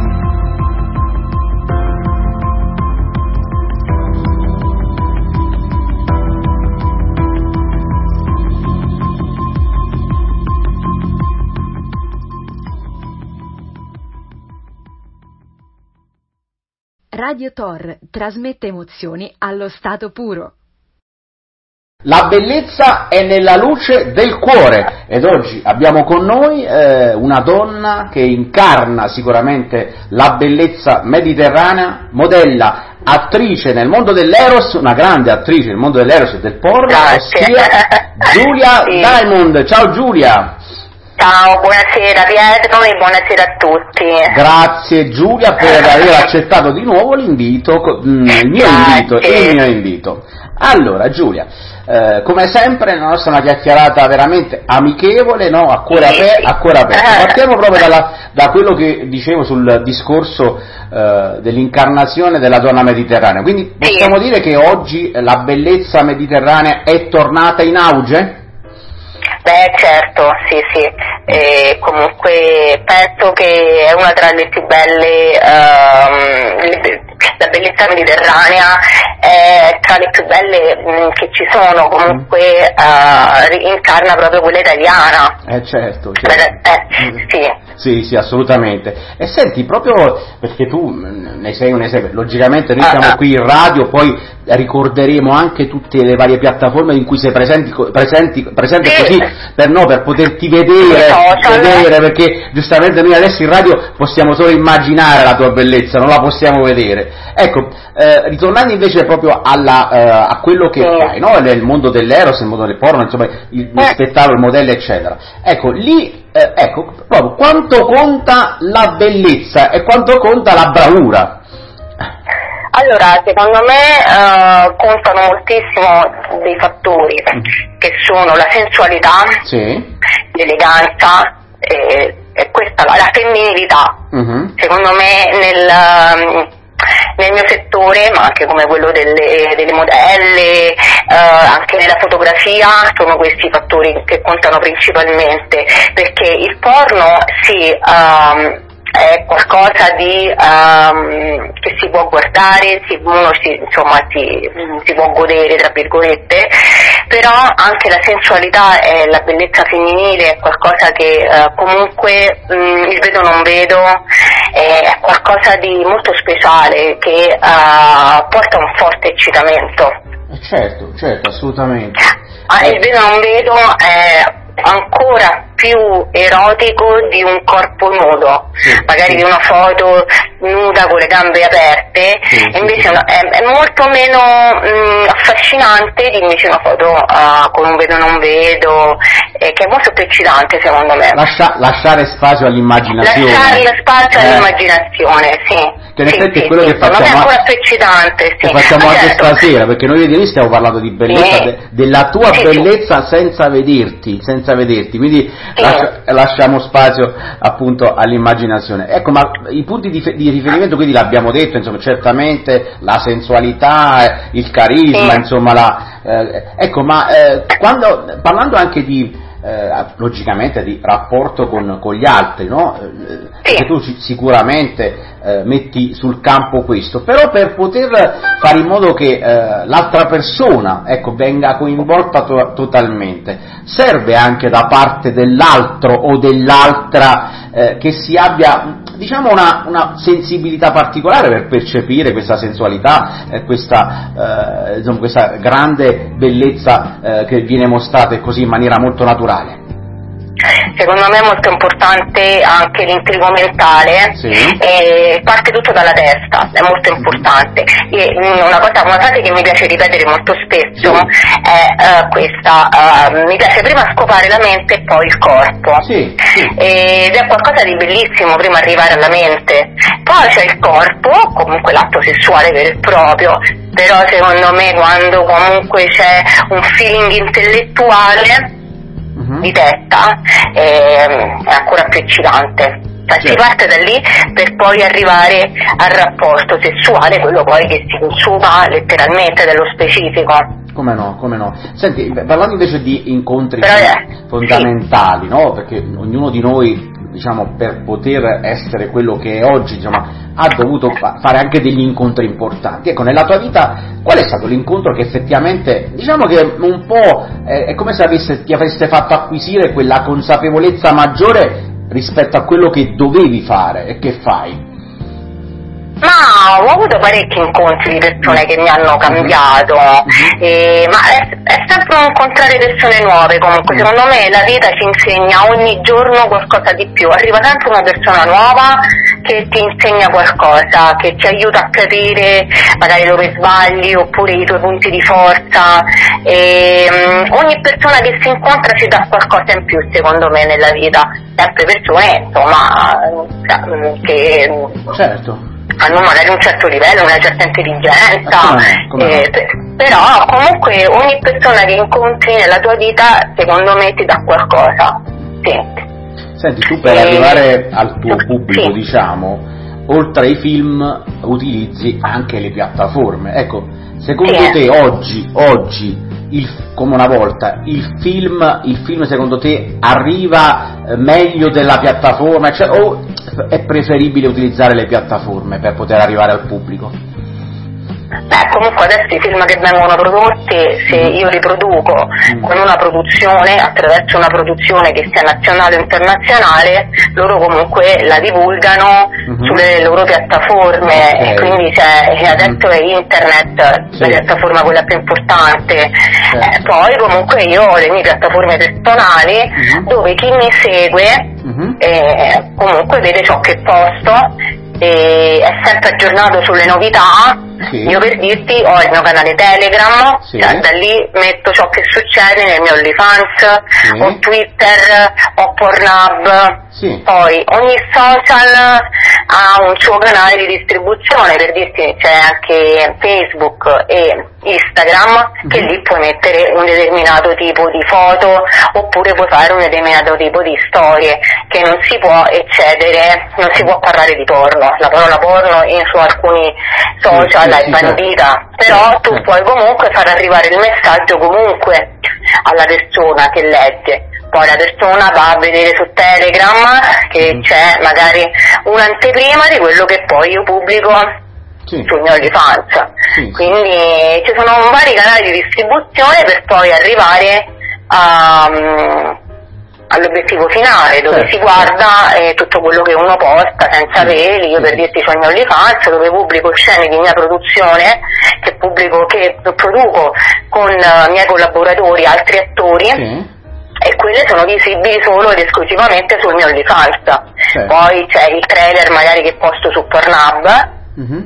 Radio Tor trasmette emozioni allo stato puro. La bellezza è nella luce del cuore ed oggi abbiamo con noi eh, una donna che incarna sicuramente la bellezza mediterranea, modella, attrice nel mondo dell'eros, una grande attrice nel mondo dell'eros e del porno, ossia Giulia sì. Diamond. Ciao Giulia! Ciao, buonasera Pietro e buonasera a tutti. Grazie Giulia per aver accettato di nuovo l'invito, il mio invito, il mio invito. Allora Giulia, eh, come sempre la nostra è una chiacchierata veramente amichevole, no? A cuore sì, aperto, sì. a cuore aperto. Partiamo proprio dalla, da quello che dicevo sul discorso eh, dell'incarnazione della donna mediterranea. Quindi possiamo sì. dire che oggi la bellezza mediterranea è tornata in auge? Beh certo, sì sì, e comunque penso che è una tra le più belle, um, la bellezza mediterranea è tra le più belle mh, che ci sono, comunque uh, incarna proprio quella italiana. Eh certo, certo. Eh, sì. Sì, sì, assolutamente. E senti, proprio perché tu ne sei un esempio, logicamente noi siamo ah, qui in radio, poi ricorderemo anche tutte le varie piattaforme in cui sei presenti, presenti, presente sì. così, per, no, per poterti vedere, vedere, perché giustamente noi adesso in radio possiamo solo immaginare la tua bellezza, non la possiamo vedere. Ecco, eh, ritornando invece proprio alla, eh, a quello che sì. fai, no? Nel mondo dell'eros, nel mondo del porno, insomma, il, il spettacolo, il modello, eccetera. Ecco, lì Eh, ecco, proprio quanto conta la bellezza e quanto conta la bravura? Allora, secondo me uh, contano moltissimo dei fattori, mm. che sono la sensualità, sì. l'eleganza e, e questa, la, la femminilità. Mm-hmm. Secondo me nel... Um, nel mio settore, ma anche come quello delle, delle modelle, eh, anche nella fotografia, sono questi fattori che contano principalmente, perché il porno sì, um, è qualcosa di um, che si può guardare, si, uno si, insomma si, si può godere tra virgolette, però anche la sensualità e la bellezza femminile è qualcosa che uh, comunque mh, il vedo non vedo, è qualcosa di molto speciale che uh, porta un forte eccitamento. Certo, certo, assolutamente. Ah, il vedo non vedo è ancora più erotico di un corpo nudo, sì, magari sì. di una foto nuda con le gambe aperte, sì, e invece sì, sì. È, è molto meno mh, affascinante di invece una foto uh, con un vedo non vedo, eh, che è molto più eccitante secondo me. Lascia, lasciare spazio all'immaginazione. Lasciare spazio eh. all'immaginazione, sì. Che in sì, effetti sì, è quello sì, che facciamo, è ancora più eccitante, sì. Che facciamo ah, anche certo. stasera, perché noi di stiamo parlando di bellezza, sì. de, della tua sì, bellezza sì. senza vederti, senza vederti, quindi sì. lascia, lasciamo spazio appunto all'immaginazione. Ecco, ma i punti di, di riferimento, quindi l'abbiamo detto, insomma, certamente la sensualità, il carisma, sì. insomma, la, eh, ecco, ma eh, quando, parlando anche di Eh, logicamente di rapporto con, con gli altri, no? Eh, perché tu sicuramente eh, metti sul campo questo, però per poter fare in modo che eh, l'altra persona, ecco, venga coinvolta to- totalmente, serve anche da parte dell'altro o dell'altra eh, che si abbia, diciamo, una, una sensibilità particolare per percepire questa sensualità, eh, questa, eh, insomma, questa grande bellezza eh, che viene mostrata così in maniera molto naturale. Secondo me è molto importante anche l'intrigo mentale, sì. e parte tutto dalla testa, è molto importante. E una cosa, una frase che mi piace ripetere molto spesso sì. è uh, questa, uh, mi piace prima scopare la mente e poi il corpo, sì, sì. ed è qualcosa di bellissimo prima arrivare alla mente, poi c'è il corpo, comunque l'atto sessuale vero e proprio, però secondo me quando comunque c'è un feeling intellettuale di testa è, è ancora più eccitante, cioè si parte da lì per poi arrivare al rapporto sessuale, quello poi che si consuma letteralmente dello specifico. Come no, come no. Senti, parlando invece di incontri Però, eh, fondamentali, sì. no? Perché ognuno di noi, diciamo, per poter essere quello che è oggi, diciamo, ha dovuto fa- fare anche degli incontri importanti. Ecco, nella tua vita qual è stato l'incontro che effettivamente, diciamo che un po' è, è come se avesse, ti avreste fatto acquisire quella consapevolezza maggiore rispetto a quello che dovevi fare e che fai? Ma ho avuto parecchi incontri di persone che mi hanno cambiato, mm-hmm. e, ma è, è sempre un incontrare persone nuove comunque, mm-hmm. secondo me la vita ci insegna ogni giorno qualcosa di più, arriva sempre una persona nuova che ti insegna qualcosa, che ti aiuta a capire magari dove sbagli oppure i tuoi punti di forza, e um, ogni persona che si incontra ci dà qualcosa in più secondo me nella vita, sempre persone insomma che... Certo. hanno magari un certo livello, una certa intelligenza, come eh, no? Però comunque ogni persona che incontri nella tua vita secondo me ti dà qualcosa. Sì. Senti, tu per e... arrivare al tuo pubblico, sì. diciamo, oltre ai film utilizzi anche le piattaforme. Ecco, secondo sì. te oggi, oggi il, come una volta, il film, il film secondo te arriva meglio della piattaforma, cioè, o è preferibile utilizzare le piattaforme per poter arrivare al pubblico? Beh, comunque adesso i film che vengono prodotti, se io li produco mm. con una produzione, attraverso una produzione che sia nazionale o internazionale, loro comunque la divulgano mm-hmm. sulle loro piattaforme, okay. e quindi cioè, adesso mm. è internet, sì. la piattaforma quella più importante, certo. eh, poi comunque io ho le mie piattaforme personali mm-hmm. dove chi mi segue mm-hmm. eh, comunque vede ciò che posto e è sempre aggiornato sulle novità. Sì. Io per dirti ho il mio canale Telegram, sì. cioè, da lì metto ciò che succede nel mio OnlyFans, sì. ho Twitter, ho Pornhub, sì. poi ogni social ha un suo canale di distribuzione, per dirti c'è anche Facebook e Instagram, mm-hmm. che lì puoi mettere un determinato tipo di foto oppure puoi fare un determinato tipo di storie, che non si può eccedere, non si può parlare di porno, la parola porno in su alcuni social sì, è sì, bandita, sì, però sì, tu sì. puoi comunque far arrivare il messaggio comunque alla persona che legge. Poi la persona va a vedere su Telegram che mm. c'è magari un'anteprima di quello che poi io pubblico sì. sul mio OnlyFans. Sì. Quindi ci sono vari canali di distribuzione per poi arrivare a, um, all'obiettivo finale, dove certo. si guarda eh, tutto quello che uno posta senza veli. Io per dirti c'ho il mio OnlyFans dove pubblico scene di mia produzione, che pubblico, che produco con uh, miei collaboratori, altri attori. Sì. E quelle sono visibili solo ed esclusivamente sul mio OnlyFans. Certo. Poi c'è il trailer magari che posto su Pornhub, mm-hmm.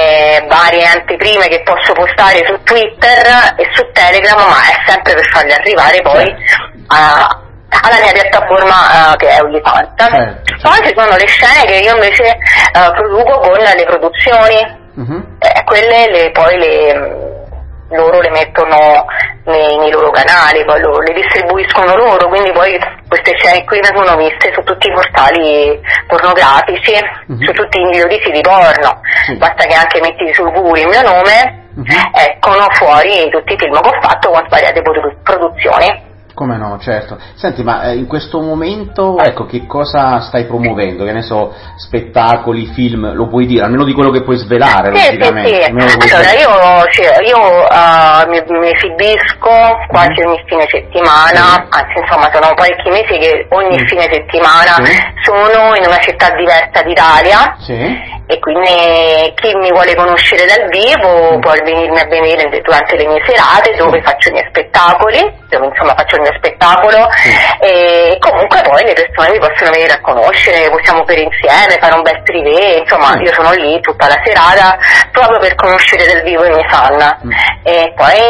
e varie anteprime che posso postare su Twitter e su Telegram, ma è sempre per farli arrivare poi certo. a, alla mia piattaforma uh, che è OnlyFans. Certo. Poi ci sono le scene che io invece uh, produco con le produzioni, mm-hmm. eh, quelle le, poi le... loro le mettono nei, nei loro canali, poi lo, le distribuiscono loro, quindi poi queste scene qui vengono viste su tutti i portali pornografici, mm-hmm. su tutti i migliori siti porno, mm-hmm. basta che anche metti sul Google il mio nome, mm-hmm. eccono fuori tutti i film che ho fatto con svariate produzioni. Come no, certo. Senti, ma eh, in questo momento, ecco, che cosa stai promuovendo? Che ne so, spettacoli, film, lo puoi dire? Almeno di quello che puoi svelare, sì, logicamente. Sì, sì. Allora, io, cioè, io uh, mi, mi esibisco quasi ogni fine settimana, sì. anzi insomma sono parecchi mesi che ogni sì. fine settimana sì. sono in una città diversa d'Italia. Sì. E quindi chi mi vuole conoscere dal vivo può venirmi a vedere durante le mie serate dove sì. faccio i miei spettacoli, dove insomma faccio il mio spettacolo sì. e comunque poi le persone mi possono venire a conoscere, possiamo bere insieme, fare un bel privé, insomma sì. io sono lì tutta la serata proprio per conoscere dal vivo i miei fan. Mm. E poi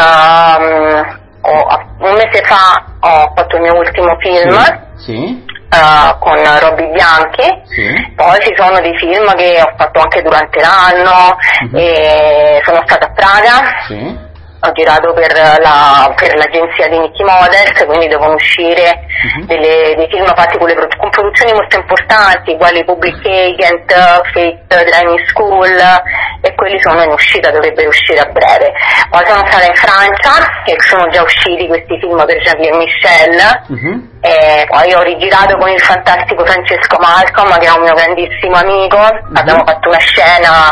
um, ho, un mese fa ho fatto il mio ultimo film. Sì. Sì. Uh, con Robby Bianchi, sì. poi ci sono dei film che ho fatto anche durante l'anno, mm-hmm. e sono stata a Praga, sì. ho girato per, la, per l'agenzia di Nicky Models, quindi devono uscire mm-hmm. delle, dei film fatti con, le, con produzioni molto importanti, quali Public Agent, Fate Driving School, e quelli sono in uscita, dovrebbero uscire a breve. Poi sono stata in Francia, e sono già usciti questi film per Xavier Michel, mm-hmm. e poi ho rigirato con il fantastico Francesco Malcolm, che è un mio grandissimo amico, mm-hmm. abbiamo fatto una scena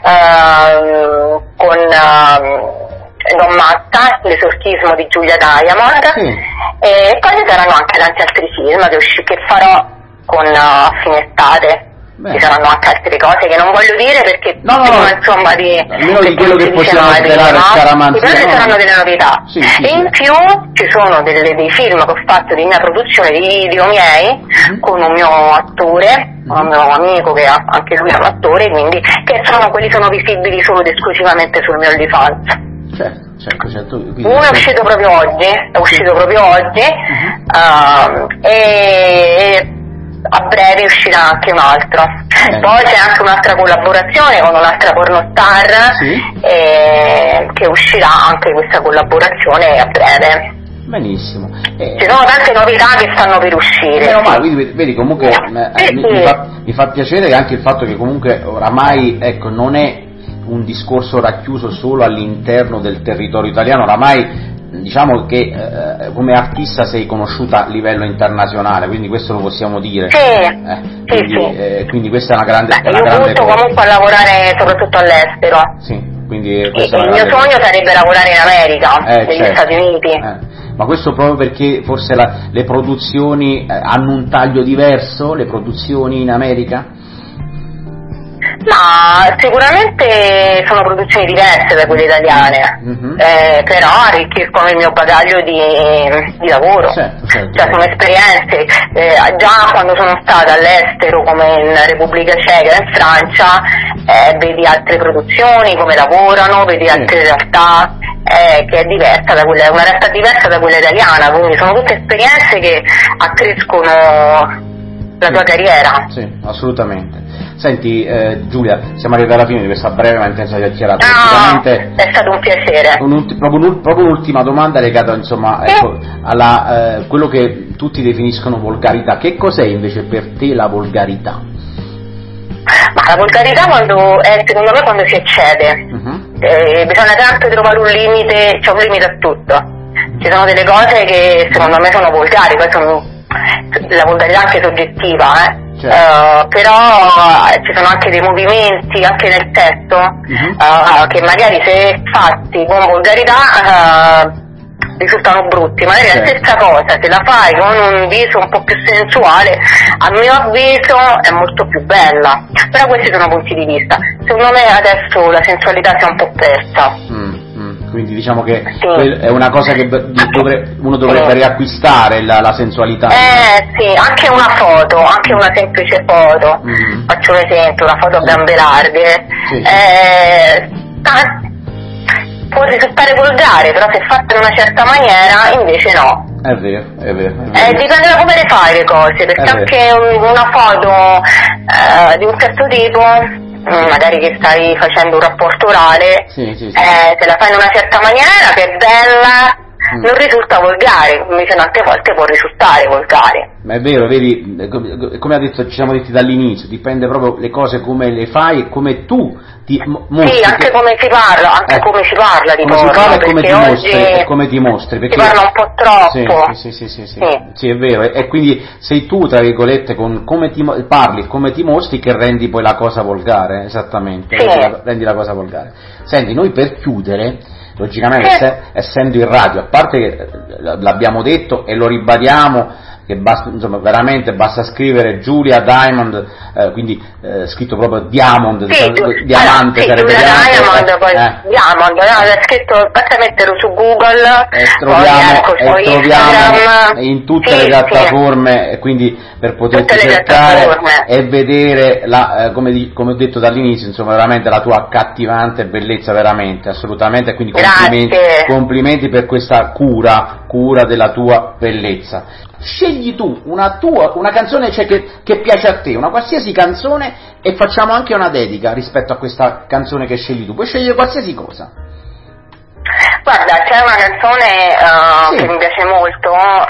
uh, con... Uh, Don Matta, l'esorcismo di Giulia Diamond, sì. e poi ci saranno anche tanti altri film che, usci- che farò con uh, a fine estate. Beh. Ci saranno anche altre cose che non voglio dire perché no, no, prima no. insomma di, almeno di quello che possiamo svelare, no? scaramanzia, però ci no? saranno delle novità, sì, sì, e in sì. più ci sono delle, dei film che ho fatto di mia produzione, di video miei, mm-hmm. con un mio attore, mm-hmm. un mio amico che ha, anche lui è un attore, quindi che sono quelli sono visibili solo ed esclusivamente sul mio OnlyFans. Certo, certo, certo. Quindi uno è uscito proprio oggi, è uscito proprio oggi, uh-huh. uh, e a breve uscirà anche un altro. Eh. Poi c'è anche un'altra collaborazione con un'altra pornostar, sì. eh, che uscirà anche questa collaborazione a breve. Benissimo. Eh, Ci sono tante novità che stanno per uscire. Meno male, quindi vedi comunque eh, sì, mi, sì. Mi, fa, mi fa piacere anche il fatto che comunque oramai ecco non è un discorso racchiuso solo all'interno del territorio italiano, oramai diciamo che eh, come artista sei conosciuta a livello internazionale, quindi questo lo possiamo dire. Sì, eh, quindi, sì, sì. Eh, quindi questa è una grande, Beh, una io grande punto cosa. comunque a lavorare soprattutto all'estero. Sì, quindi e, questa e è il mio cosa. sogno sarebbe lavorare in America, eh, negli certo. Stati Uniti. Eh. Ma questo proprio perché forse la, le produzioni eh, hanno un taglio diverso, le produzioni in America? Ma sicuramente sono produzioni diverse da quelle italiane, mm-hmm. eh, però arricchiscono il mio bagaglio di, di lavoro, certo, certo, cioè sono esperienze, eh, già quando sono stata all'estero come in Repubblica Ceca e in Francia, eh, vedi altre produzioni, come lavorano, vedi sì. altre realtà, eh, che è diversa da quella, è una realtà diversa da quella italiana, quindi sono tutte esperienze che accrescono la sì. tua carriera. Sì, assolutamente. Senti eh, Giulia, siamo arrivati alla fine di questa breve ma intensa chiacchierata. No, è stato un piacere. Un, proprio, proprio un'ultima domanda legata insomma eh? ecco, alla eh, quello che tutti definiscono volgarità. Che cos'è invece per te la volgarità? Ma la volgarità quando è, secondo me, quando si eccede. Uh-huh. Eh, bisogna sempre trovare un limite, c'è un limite a tutto. Ci sono delle cose che secondo me sono volgari, poi sono la volgarità anche soggettiva, eh. Certo. Uh, però uh, ci sono anche dei movimenti anche nel testo uh-huh. uh, che magari se fatti con volgarità uh, risultano brutti, magari certo. La stessa cosa se la fai con un viso un po' più sensuale, a mio avviso è molto più bella, però questi sono punti di vista. Secondo me adesso la sensualità si è un po' persa. Mm. Quindi diciamo che sì. È una cosa che dovre, uno dovrebbe sì. riacquistare la, la sensualità. Eh sì, anche una foto, anche una semplice foto. Mm-hmm. Faccio un esempio, una foto a gambe larghe. Sì, sì. Eh, può risultare volgare, però se fatta in una certa maniera invece no. È vero, è vero. È vero. Eh, dipende da come le fai le cose, perché anche una foto eh, di un certo tipo, magari che stai facendo un rapporto orale, sì, sì, sì. Eh, se la fai in una certa maniera che è bella, mm. non risulta volgare, invece tante volte può risultare volgare. Ma è vero, vedi, come ha detto, ci siamo detti dall'inizio, dipende proprio le cose come le fai e come tu ti mostri. Sì, anche come si parla, anche eh, come si parla di come porno, si parla e come ti mostri, e come ti mostri perché si parla un po' troppo. Sì, sì, sì, sì, sì, sì. sì è vero, e, e quindi sei tu, tra virgolette, con come ti parli, come ti mostri che rendi poi la cosa volgare, esattamente, sì. rendi, la, rendi la cosa volgare. Senti, noi per chiudere, logicamente se, essendo in radio, a parte che l'abbiamo detto e lo ribadiamo, che basta, insomma, veramente basta scrivere Giulia Diamond, eh, quindi eh, scritto proprio Diamond, sì, diciamo, gi- diamante, sì, sarebbe Giulia diamante, Diamond, poi eh. Diamond, no, è scritto, basta metterlo su Google, e troviamo, poi, ecco, e poi troviamo in tutte sì, le piattaforme, sì. E quindi per poterti tutte cercare e vedere, la, eh, come, di, come ho detto dall'inizio, insomma, veramente la tua accattivante bellezza, veramente, assolutamente, quindi complimenti, complimenti per questa cura, cura della tua bellezza. Scegli tu una tua, una canzone cioè, che, che piace a te, una qualsiasi canzone, e facciamo anche una dedica rispetto a questa canzone che scegli tu, puoi scegliere qualsiasi cosa. Guarda, c'è una canzone uh, sì. che mi piace molto,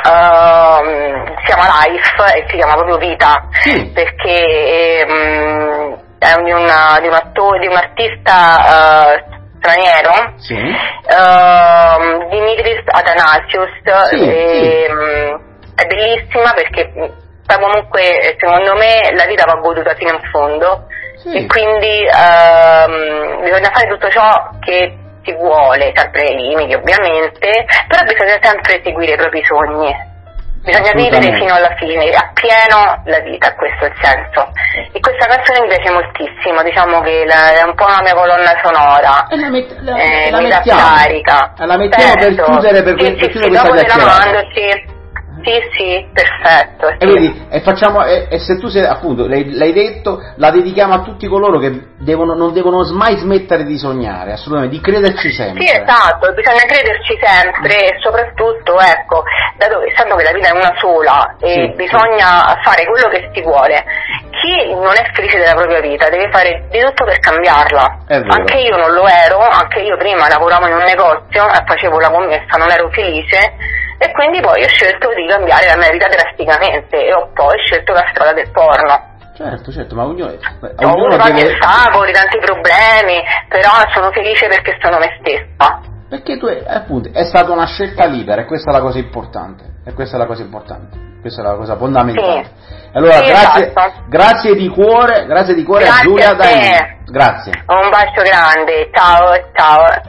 uh, si chiama Life e si chiama proprio Vita, sì. perché um, è di, una, di un attore, di un artista uh, straniero, sì. uh, Dimitris Athanasios, sì, e, sì. Um, è bellissima perché comunque secondo me la vita va goduta fino in fondo, sì. e quindi um, bisogna fare tutto ciò che si vuole, sempre nei limiti ovviamente, però bisogna sempre seguire i propri sogni. bisogna vivere fino alla fine, appieno la vita, questo è il senso. E questa canzone mi piace moltissimo, diciamo che la, è un po' una mia colonna sonora, e la, met- la, eh, la mi dà mettiamo, carica. la mettiamo per chiudere, per, sì, per sì, chiudere sì, questa dopo te la chiacchierata. mando, sì. Sì, sì, perfetto. Sì. E, vedi, e facciamo, e, e se tu sei, appunto, l'hai, l'hai detto, la dedichiamo a tutti coloro che devono, non devono mai smettere di sognare, assolutamente, di crederci sempre. Sì, esatto, bisogna crederci sempre e soprattutto, ecco, da dove, essendo che la vita è una sola e sì, bisogna sì. fare quello che si vuole. Chi non è felice della propria vita deve fare di tutto per cambiarla. Anche io non lo ero, anche io prima lavoravo in un negozio e facevo la commessa, non ero felice. E quindi poi ho scelto di cambiare la mia vita drasticamente e ho poi scelto la strada del porno. Certo, certo, ma ognuno... Ho avuto tanti deve... ostacoli, tanti problemi, però sono felice perché sono me stessa. Perché tu, appunto, è stata una scelta libera e questa è la cosa importante. E questa è la cosa importante, questa è la cosa fondamentale. Sì. Allora, sì, grazie, esatto. grazie di cuore, grazie di cuore grazie a Giulia a Daini. Grazie. Un bacio grande, ciao, ciao.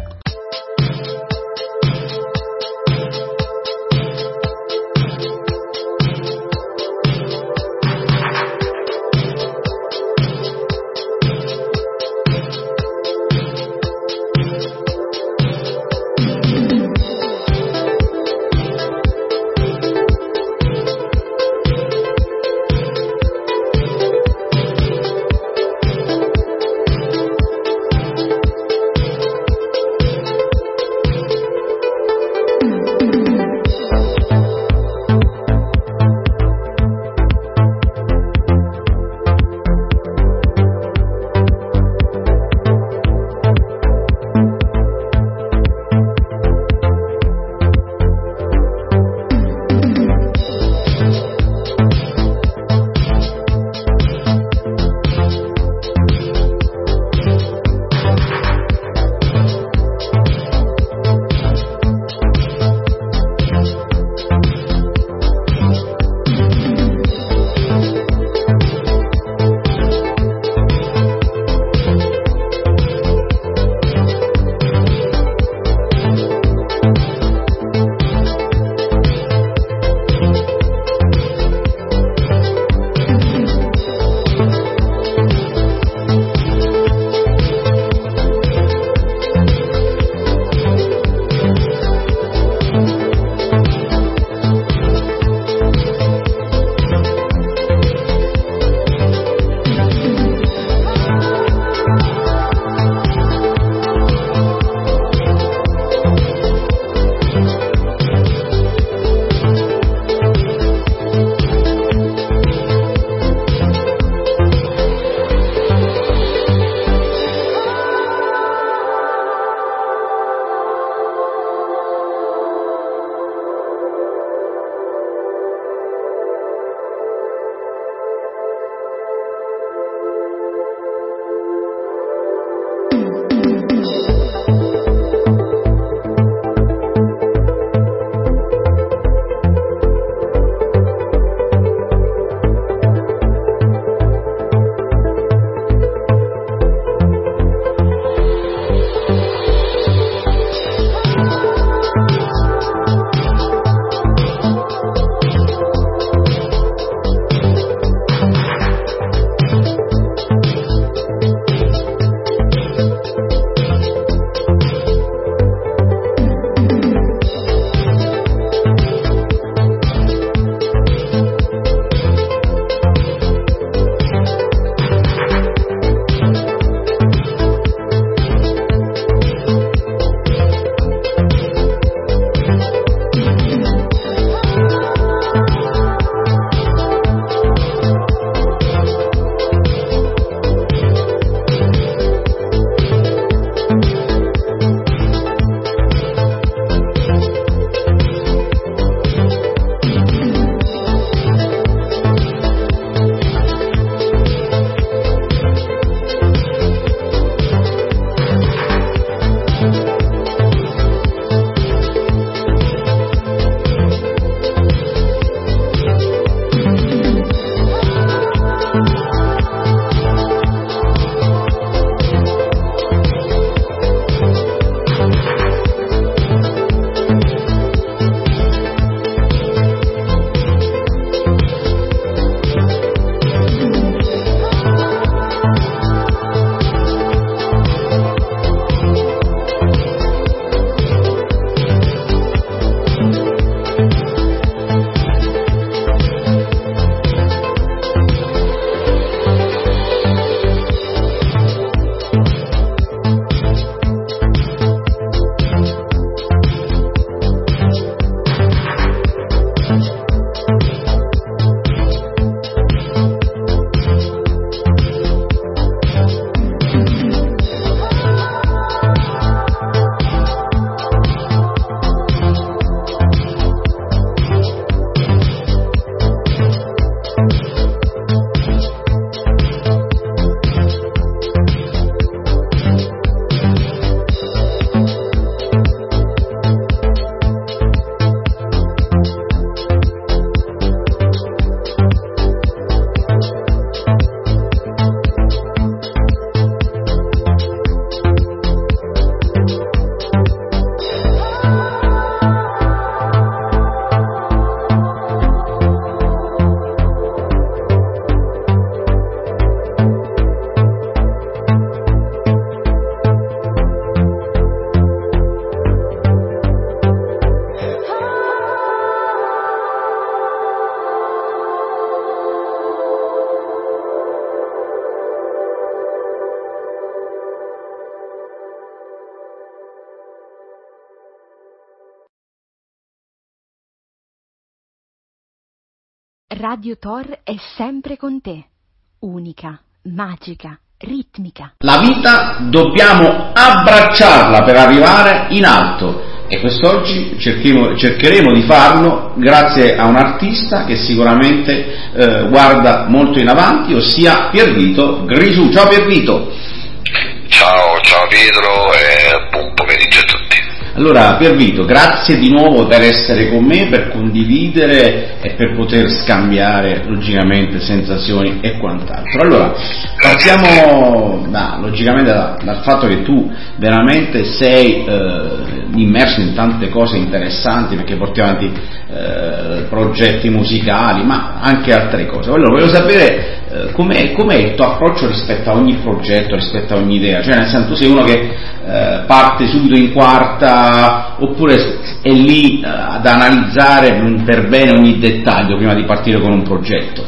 Radio Tor è sempre con te, unica, magica, ritmica. La vita dobbiamo abbracciarla per arrivare in alto e quest'oggi cercheremo, cercheremo di farlo grazie a un artista che sicuramente eh, guarda molto in avanti, ossia Piervito Grisù. Ciao Piervito! Ciao, ciao Pietro e buon pomeriggio a tutti. Allora Piervito, grazie di nuovo per essere con me, per condividere e per poter scambiare logicamente sensazioni e quant'altro. Allora, partiamo da, logicamente da, dal fatto che tu veramente sei eh, immerso in tante cose interessanti, perché porti avanti eh, progetti musicali, ma anche altre cose. Allora, voglio sapere eh, com'è, com'è il tuo approccio rispetto a ogni progetto, rispetto a ogni idea, cioè nel senso tu sei uno che eh, parte subito in quarta oppure è lì eh, ad analizzare per bene ogni dettaglio prima di partire con un progetto?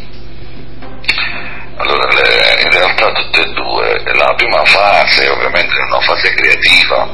Allora, le, in realtà tutte e due. La prima fase ovviamente è una fase creativa,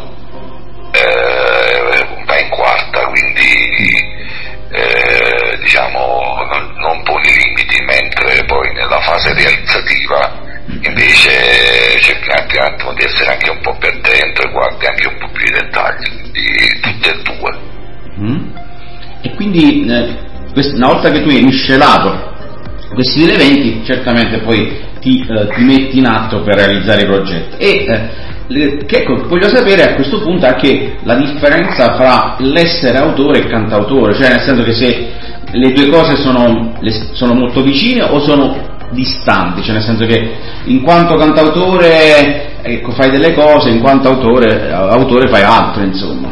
eh, va in quarta, quindi eh, diciamo non, non pone limiti, mentre poi nella fase realizzativa invece cerchi anche un attimo di essere anche un po' più attento e guardi anche un po' più i dettagli, quindi tutte e due. Mm. E quindi eh, una volta che tu hai miscelato questi due eventi, certamente poi ti, eh, ti metti in atto per realizzare i progetti. E eh, le, che, ecco, voglio sapere a questo punto anche la differenza fra l'essere autore e cantautore, cioè nel senso che se le due cose sono, le, sono molto vicine o sono distanti, cioè nel senso che in quanto cantautore ecco, fai delle cose, in quanto autore, autore fai altro, insomma.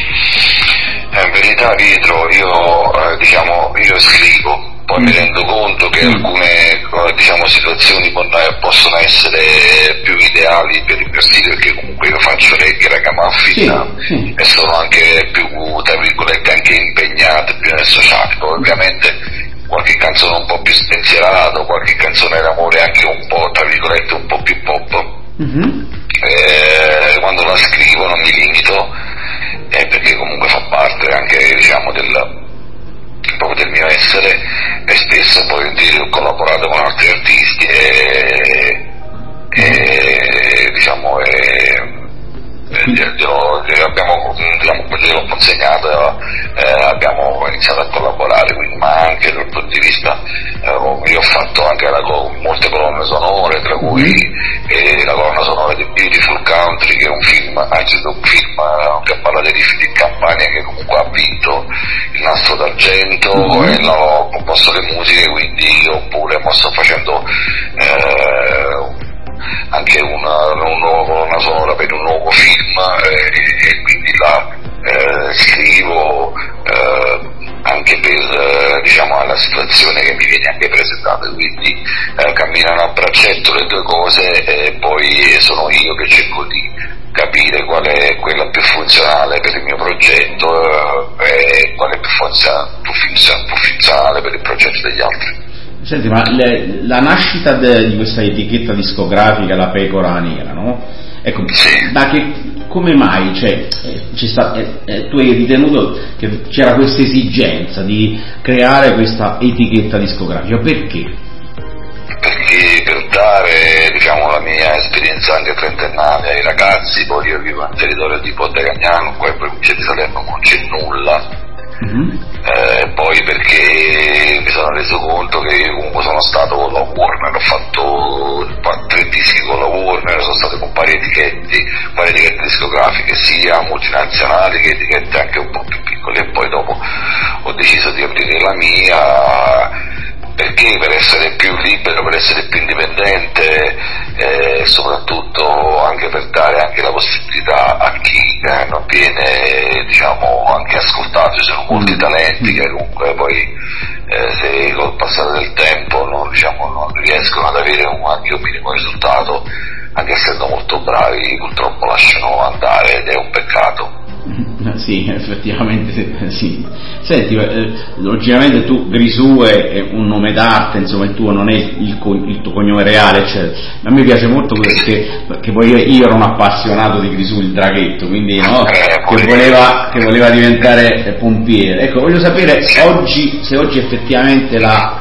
In verità Pietro, io eh, diciamo io scrivo, poi mm. mi rendo conto che mm. alcune diciamo situazioni possono essere più ideali per il mio stile, perché comunque io faccio reggae, ragamuffin, sì, sì. e sono anche più, tra virgolette, anche impegnato più nel sociale. Poi ovviamente qualche canzone un po' più spensierato, qualche canzone d'amore anche un po', tra virgolette, un po' più pop. Mm-hmm. Eh, quando la scrivo non mi limito, eh, perché comunque fa parte anche diciamo del proprio del mio essere, e spesso poi ho collaborato con altri artisti e, e diciamo e, glielo, glielo abbiamo diciamo, glielo consegnato, eh, abbiamo iniziato a collaborare, quindi, ma anche dal punto di vista eh, io ho fatto anche la, molte colonne sonore, tra cui eh, la colonna sonora di Beautiful Country, che è un film, anzi un film eh, che parla dei rifiuti in Campania, che comunque ha vinto il Nastro d'Argento, mm-hmm. e ho composto le musiche, quindi oppure sto facendo eh, anche una, un nuovo colonna sonora per un nuovo film, eh, e quindi la eh, scrivo eh, anche per eh, diciamo alla situazione che mi viene anche presentata, quindi eh, camminano a braccetto le due cose e poi sono io che cerco di capire qual è quella più funzionale per il mio progetto eh, e qual è più funzionale, più funzionale, più funzionale per il progetto degli altri. Senti, ma le, la nascita de, di questa etichetta discografica, la Pecora Nera, no? Ecco, sì. ma che, come mai, cioè, c'è sta, eh, eh, tu hai ritenuto che c'era questa esigenza di creare questa etichetta discografica, perché? Perché per dare, diciamo, la mia esperienza anche trentennale ai ragazzi, poi io vivo nel territorio di Podegagnano, qua in provincia di Salerno non c'è nulla. Mm-hmm. Eh, poi perché mi sono reso conto che io comunque sono stato con la Warner, ho fatto tre dischi con la Warner, sono stato con varie etichette, varie etichette discografiche, sia multinazionali che etichette anche un po' più piccole, e poi dopo ho deciso di aprire la mia, perché per essere più libero, per essere più indipendente e eh, soprattutto anche per dare anche la possibilità a chi eh, non viene diciamo anche ascoltato. Ci sono molti talenti che comunque poi eh, se col passare del tempo non, diciamo, non riescono ad avere un, anche un minimo risultato, anche essendo molto bravi, purtroppo lasciano andare ed è un peccato. Sì, effettivamente sì. Senti, eh, logicamente tu Grisù è, è un nome d'arte, insomma il tuo non è il, il, il tuo cognome reale, cioè, a me piace molto perché, perché poi io, io ero un appassionato di Grisù il draghetto, quindi no, che, voleva, che voleva diventare pompiere. Ecco, voglio sapere oggi, se oggi effettivamente la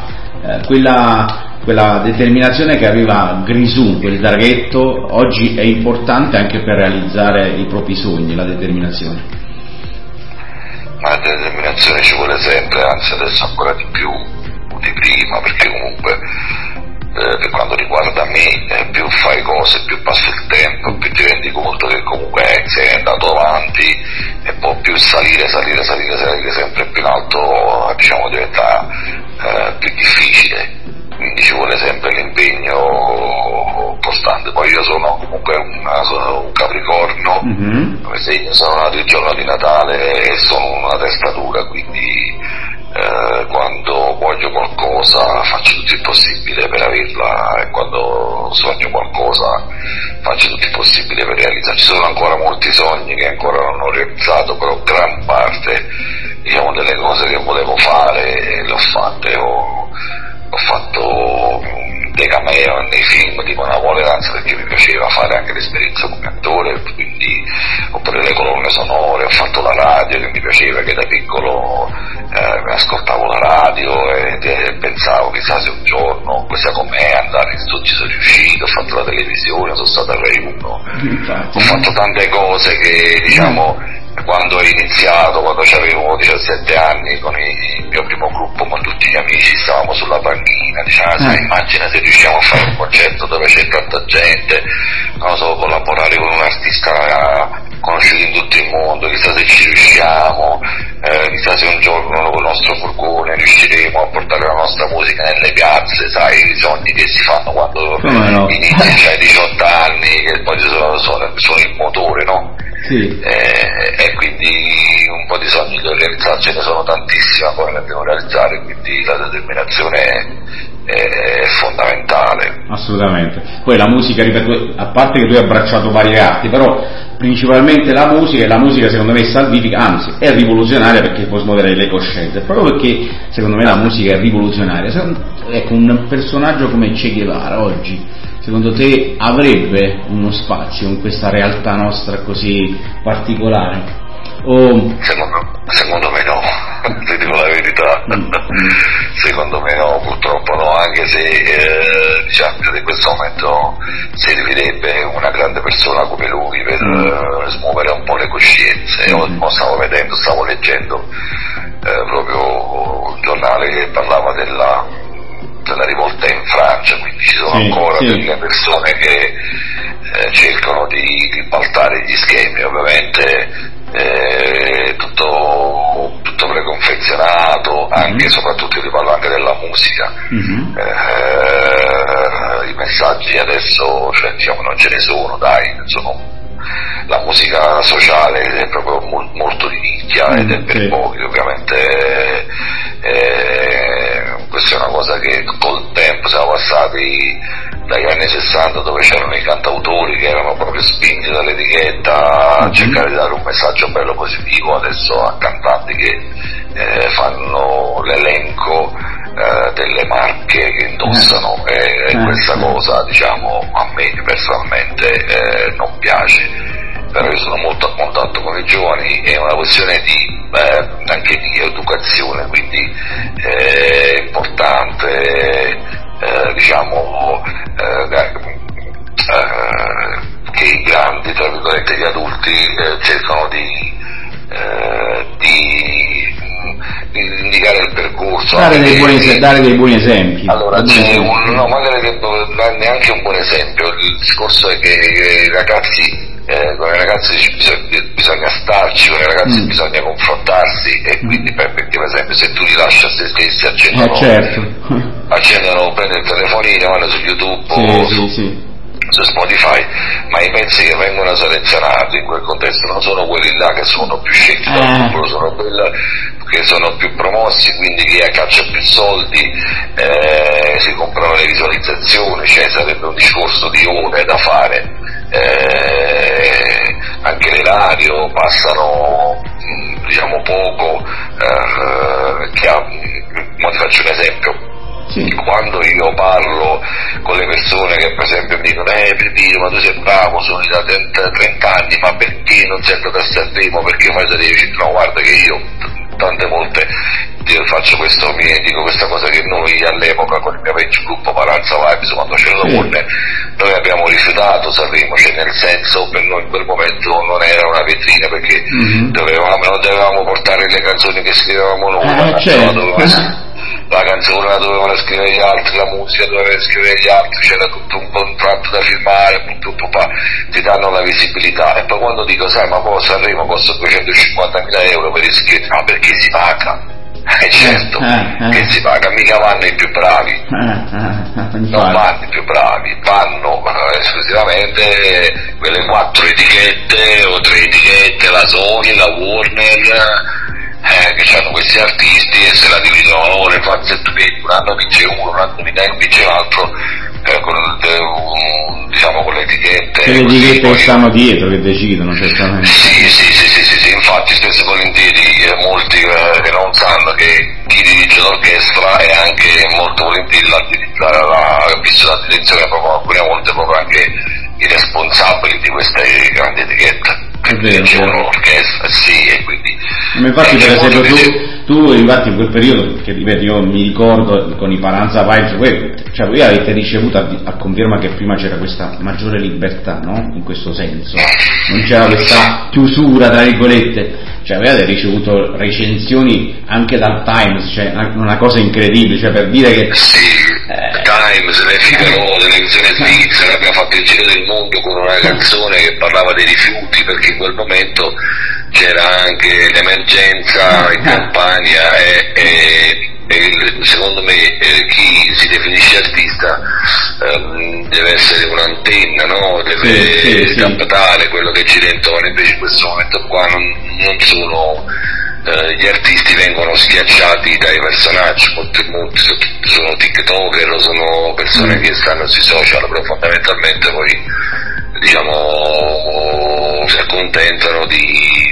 eh, quella, quella determinazione che aveva Grisù, quel draghetto, oggi è importante anche per realizzare i propri sogni, la determinazione. Ma la determinazione ci vuole sempre, anzi adesso ancora di più di prima, perché comunque eh, per quanto riguarda me eh, più fai cose, più passa il tempo, più ti rendi conto che comunque eh, sei andato avanti e poi più salire, salire, salire, salire sempre più in alto, diciamo diventa eh, più difficile, quindi ci vuole sempre l'impegno costante. Poi io sono comunque una, sono un Capricorno, mm-hmm. come segno, sono nato il giorno di Natale e sono una testatura, quindi Eh, quando voglio qualcosa faccio tutto il possibile per averla, e quando sogno qualcosa faccio tutto il possibile per realizzarci. Ci sono ancora molti sogni che ancora non ho realizzato, però gran parte, diciamo, delle cose che volevo fare le ho fatte. Ho, ho fatto dei cameo nei film tipo Napoleonza perché mi piaceva fare anche l'esperienza come attore, quindi oppure le colonne sonore, ho fatto la radio che mi piaceva, che da piccolo eh, mi ascoltavo la radio e, e pensavo chissà se un giorno questa com'è, andare in studio, ci sono riuscito, ho fatto la televisione, sono stato a Rai uno, ho fatto tante cose che diciamo quando ho iniziato, quando avevo diciassette anni con il mio primo gruppo, con tutti gli amici, stavamo sulla panchina, diciamo, sai, immagina se riusciamo a fare un concerto dove c'è tanta gente, non so, collaborare con un artista conosciuto in tutto il mondo, chissà se ci riusciamo, eh, chissà se un giorno con il nostro furgone riusciremo a portare la nostra musica nelle piazze, sai, i sogni che si fanno quando no. inizi, cioè diciotto anni, che poi sono, sono, sono il motore, no? Sì. Eh, e quindi un po' di sogni che ho realizzato, ce ne sono tantissimi ancora che devo realizzare, quindi la determinazione è, è fondamentale. Assolutamente. Poi la musica, ripeto, a parte che tu hai abbracciato varie arti, però principalmente la musica, e la musica secondo me è salvifica, anzi è rivoluzionaria perché può smuovere le coscienze, proprio perché secondo me la musica è rivoluzionaria. Ecco, un personaggio come Che Guevara oggi secondo te avrebbe uno spazio in questa realtà nostra così particolare? O... Secondo, secondo me no, ti dico la verità, mm. secondo me no, purtroppo no, anche se eh, diciamo che in questo momento servirebbe una grande persona come lui per mm. eh, smuovere un po' le coscienze. Mm. Io stavo vedendo, stavo leggendo eh, proprio un giornale che parlava della della rivolta in Francia, quindi ci sono sì, ancora sì. delle persone che eh, cercano di ribaltare gli schemi, ovviamente eh, tutto, tutto preconfezionato, anche mm-hmm. soprattutto io parlo anche della musica, mm-hmm. eh, i messaggi adesso cioè, diciamo, non ce ne sono, dai, sono, la musica sociale è proprio mo- molto di nicchia mm-hmm. ed è per sì. pochi, ovviamente eh, questa è una cosa che col tempo siamo passati dagli anni sessanta dove c'erano i cantautori che erano proprio spinti dall'etichetta a cercare di dare un messaggio bello positivo, adesso a cantanti che eh, fanno l'elenco eh, delle marche che indossano e, e questa cosa diciamo a me personalmente eh, non piace. Però io sono molto a contatto con i giovani, è una questione di eh, anche di educazione, quindi è importante eh, diciamo eh, eh, che i grandi, tra virgolette, gli adulti eh, cercano di, eh, di, di indicare il percorso, dare dei, buoni, di, dare dei buoni esempi. Allora c'è un, no, magari che neanche un buon esempio, il discorso è che i ragazzi Eh, con i ragazzi bisogna, bisogna starci, con i ragazzi mm. bisogna confrontarsi e quindi per, perché per esempio se tu li lasci a se stessi accendono, eh, certo. accendono prendono il telefonino, vanno su YouTube sì, o sì, su, sì. su Spotify, ma i pezzi che vengono selezionati in quel contesto non sono quelli là che sono più scelti dal eh. pubblico, sono quelli che sono più promossi, quindi chi caccia più soldi eh, si comprano le visualizzazioni, cioè sarebbe un discorso di ore da fare. Eh, anche le radio passano diciamo poco eh, che ha, ma ti faccio un esempio sì. quando io parlo con le persone che per esempio mi dicono eh Pepino ma tu sei bravo, sono da trenta anni, ma perché non sei andato a Sanremo, perché fai da dieci? No, guarda che io tante volte io faccio questo, mi dico questa cosa, che noi all'epoca con il mio vecchio gruppo Paranza Vibes, quando c'era la Warner, noi abbiamo rifiutato Sanremo, cioè nel senso per noi in quel momento non era una vetrina, perché mm-hmm. dovevamo, non dovevamo portare le canzoni che scrivevamo noi, eh, la, certo. dovevamo, la canzone la dovevano scrivere gli altri, la musica doveva scrivere gli altri, c'era tutto un contratto da firmare, tutto, pa, ti danno la visibilità. E poi quando dico, sai, ma poi Sanremo costa duecentocinquantamila euro per iscritti, ma perché si paga? Eh certo, eh, eh. che si paga, mica vanno i più bravi, eh, eh, non vanno i più bravi, vanno eh, esclusivamente quelle quattro etichette o tre etichette, la Sony, la Warner, eh, che hanno questi artisti e se la dividono ora, infatti se tu vedi un anno vince uno, un anno vince l'altro, eh, con, eh, diciamo con le etichette. Che le etichette che stanno dietro, che decidono certamente. Sì, sì, sì, sì, sì, sì, infatti spesso e volentieri eh, molti eh, che non sanno che chi dirige l'orchestra è anche molto volentieri la, la, la, visto la direzione proprio alcune volte proprio anche i responsabili di queste grandi etichette. È vero, c'è un'orchestra, sì, e quindi... Ma infatti per esempio tu, tu infatti in quel periodo, che ripeto io mi ricordo con i Paranza Vibes, voi, cioè voi avete ricevuto a, a conferma che prima c'era questa maggiore libertà, no? In questo senso, non c'era questa chiusura tra virgolette, cioè voi avete ricevuto recensioni anche dal Times, cioè una cosa incredibile, cioè per dire che... Sì. Eh, Times, le Figaro, televisione svizzera, abbiamo fatto il giro del mondo con una canzone che parlava dei rifiuti, perché in quel momento c'era anche l'emergenza in Campania e, e, e secondo me eh, chi si definisce artista ehm, deve essere un'antenna, no? Deve sì, sì, captare sì. quello che ci intorno, invece in questo momento qua non, non sono... Uh, gli artisti vengono schiacciati dai personaggi, molti, molti sono tiktoker o sono persone mm. che stanno sui social, però fondamentalmente poi diciamo si accontentano di,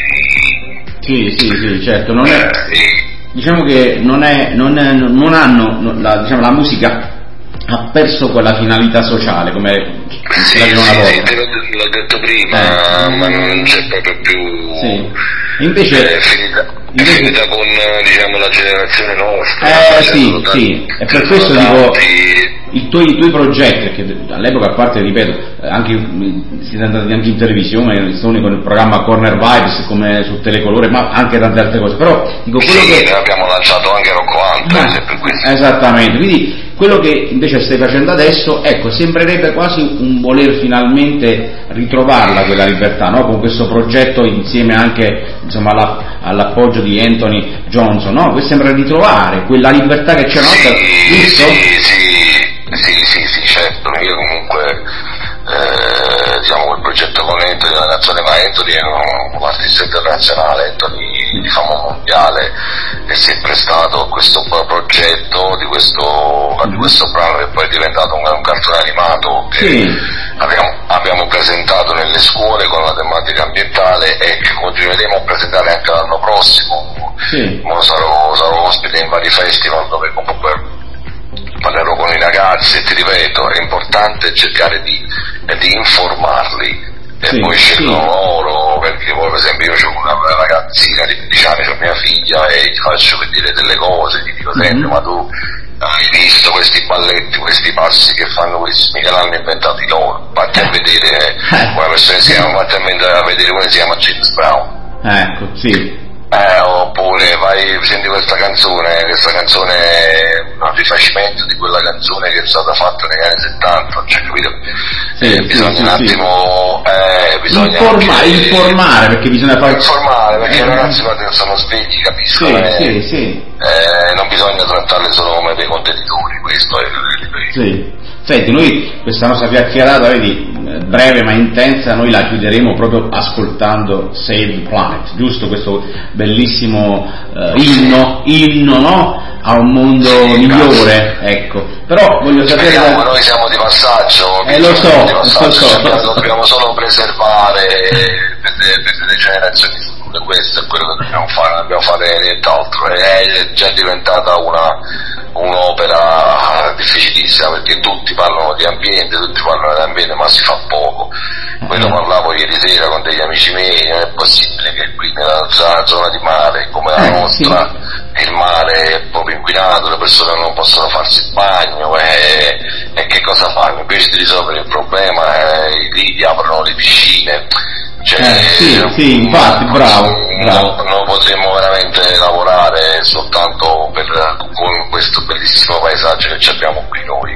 di sì sì sì certo non è, eh, diciamo che non è non, è, non hanno la, diciamo, la musica ha perso quella finalità sociale come sì, la sì, una sì, volta. te l'ho, l'ho detto prima, eh. ma non c'è proprio più sì. Invece è finita, è finita con diciamo la generazione nostra, eh sì tanti, sì e per questo dico i tuoi, i tuoi progetti, perché all'epoca a parte ripeto anche siete andati anche in televisione con il programma Corner Vibes come su Telecolore, ma anche tante altre cose, però dico quello sì, che abbiamo lanciato anche Rocco Hunter eh, per questo. Esattamente, quindi quello che invece stai facendo adesso, ecco, sembrerebbe quasi un voler finalmente ritrovarla quella libertà, no? Con questo progetto insieme anche insomma alla, all'appoggio di Anthony Johnson, no? Questo sembra ritrovare quella libertà che c'era una volta, giusto? Sì, sì, sì, sì, sì, certo, io comunque eh, diciamo quel progetto con Anthony, la canzone con Anthony è un, un artista internazionale, Anthony di fama mondiale, è sempre stato questo progetto di questo, di questo brano che poi è diventato un, un cartone animato che sì. abbiamo, abbiamo presentato nelle scuole con la tematica ambientale e che continueremo a presentare anche l'anno prossimo. Sì. Sarò, sarò ospite in vari festival dove comunque parlerò con i ragazzi e ti ripeto, è importante cercare di, di informarli e sì, poi scelgono sì. loro, perché poi per esempio io ho una ragazzina di quindici anni, ho mia figlia e gli faccio vedere delle cose, gli dico sempre mm-hmm. ma tu hai visto questi balletti, questi passi che fanno questi, mica l'hanno inventati loro, fatti a vedere una persona si chiama, fatti a vedere come si chiama James Brown. Ecco, sì. Eh, oppure vai, senti questa canzone, questa canzone è un rifacimento di quella canzone che è stata fatta negli anni settanta, cioè capito? Sì, eh, sì, bisogna sì, un attimo, sì. eh, bisogna informare, anche, informare, perché bisogna fare... Informare, perché eh. i ragazzi quando sono svegli capiscono, sì, eh, sì, sì. Eh, non bisogna trattarle solo come dei contenitori, questo è il... Sì. Senti, noi questa nostra chiacchierata, vedi, breve ma intensa, noi la chiuderemo proprio ascoltando Save the Planet, giusto? Questo bellissimo uh, inno, inno, no? A un mondo sì, migliore, grazie. Ecco. Però voglio sapere... Speriamo, da... noi siamo di passaggio, eh, lo so, di passaggio, lo so, cioè, lo so. Dobbiamo solo preservare per le, per le generazioni future, questo è quello che dobbiamo fare, non dobbiamo fare nient'altro, è già diventata una... un'opera difficilissima perché tutti parlano di ambiente, tutti parlano di ambiente ma si fa poco. Quello mm. parlavo ieri sera con degli amici miei, non è possibile che qui nella zona di mare come la nostra sì. il mare è proprio inquinato, le persone non possono farsi il bagno e, e che cosa fanno? Invece di risolvere il problema eh, lì aprono le piscine. Cioè, eh, sì, sì, infatti, non, bravo, non, bravo. non potremmo veramente lavorare soltanto per, con questo bellissimo paesaggio che abbiamo qui noi.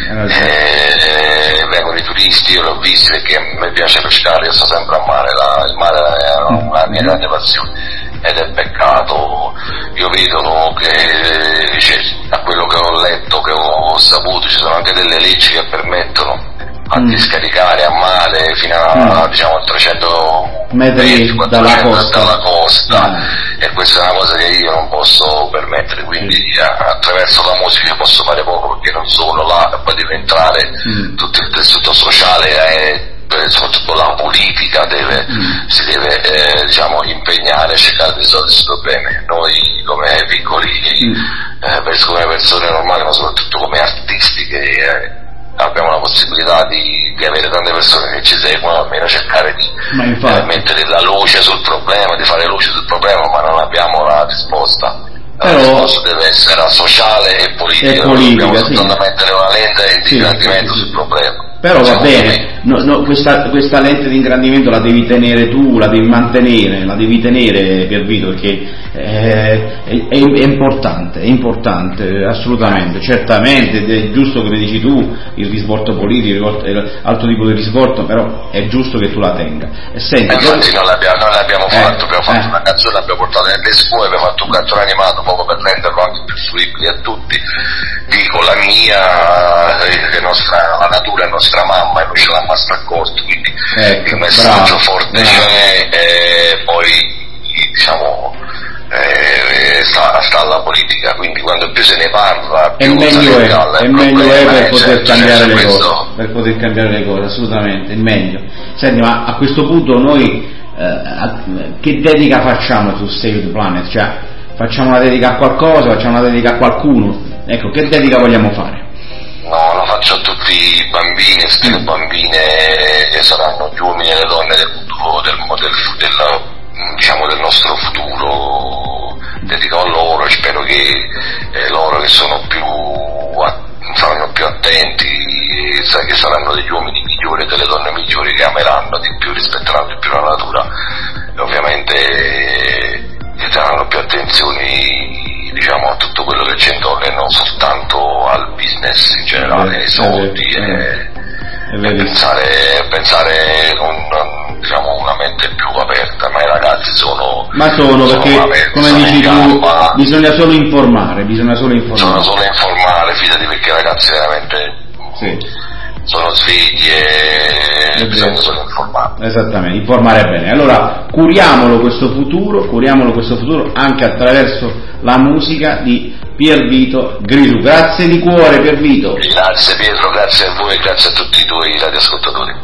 Eh, vengono i turisti, io l'ho visto perché a me piace pescare, io sto sempre a mare, la, il mare è una mia grande passione ed è peccato. Io vedo che cioè, da quello che ho letto, che ho saputo, ci sono anche delle leggi che permettono a mm. discaricare a male fino a mm. diciamo trecento metri dalla costa, dalla costa. Mm. E questa è una cosa che io non posso permettere, quindi mm. attraverso la musica posso fare poco perché non sono là, poi deve entrare mm. tutto il tessuto sociale e soprattutto la politica deve, mm. si deve eh, diciamo impegnare a cercare di risolvere questi problemi. Noi come piccoli mm. eh, come persone normali, ma soprattutto come artisti che eh, abbiamo la possibilità di, di avere tante persone che ci seguono, almeno cercare di eh, mettere la luce sul problema, di fare luce sul problema, ma non abbiamo la risposta. La Però, risposta deve essere sociale e politica, e politica dobbiamo sì. soltanto mettere una lente di ingrandimento sì, sì, sul problema. Però va bene, no, no, questa, questa lente di ingrandimento la devi tenere tu, la devi mantenere, la devi tenere Piervito, perché è, è, è importante, è importante, assolutamente, certamente, è giusto che dici tu, il risvolto politico, altro tipo di risvolto, però è giusto che tu la tenga. E senti, eh, infatti non l'abbiamo, non l'abbiamo eh, fatto, abbiamo fatto eh. una canzone, l'abbiamo portato nelle scuole, abbiamo fatto un cartone animato proprio per renderlo anche più fruibile a tutti. Dico la mia, che nostra, la natura è nostra mamma e noi ce l'abbiamo accorto, quindi ecco, il messaggio bravo, forte bravo. c'è e poi diciamo eh, sta, sta alla politica, quindi quando più se ne parla più è meglio è, è meglio è per poter c'è, cambiare c'è le questo. cose, per poter cambiare le cose, assolutamente, è meglio. Senti, ma a questo punto noi eh, a, che dedica facciamo su Save the Planet? Cioè, facciamo una dedica a qualcosa, facciamo una dedica a qualcuno? Ecco, che dedica vogliamo fare? No, lo faccio a tutti i bambini e le bambine che saranno gli uomini e le donne del futuro, del, del, del, diciamo, del nostro futuro. Dedico a loro e spero che eh, loro che sono più, saranno più attenti, sai che saranno degli uomini migliori e delle donne migliori che ameranno di più, rispetteranno di più la natura e ovviamente eh, daranno più attenzioni, diciamo, a tutto quello che c'è intorno e non soltanto al business in generale, ai soldi e, e pensare, pensare con, diciamo, una mente più aperta, ma i ragazzi sono ma sono, sono perché aperti, come dici tu bisogna solo informare, bisogna solo informare bisogna solo informare, fidati, perché i ragazzi veramente sì. sono svegli e bisogna solo informare. Esattamente, informare bene. Allora curiamolo questo futuro, curiamolo questo futuro anche attraverso la musica di Piervito Grisù. Grazie di cuore Piervito. Grazie Pietro, grazie a voi e grazie a tutti i tuoi radioascoltatori.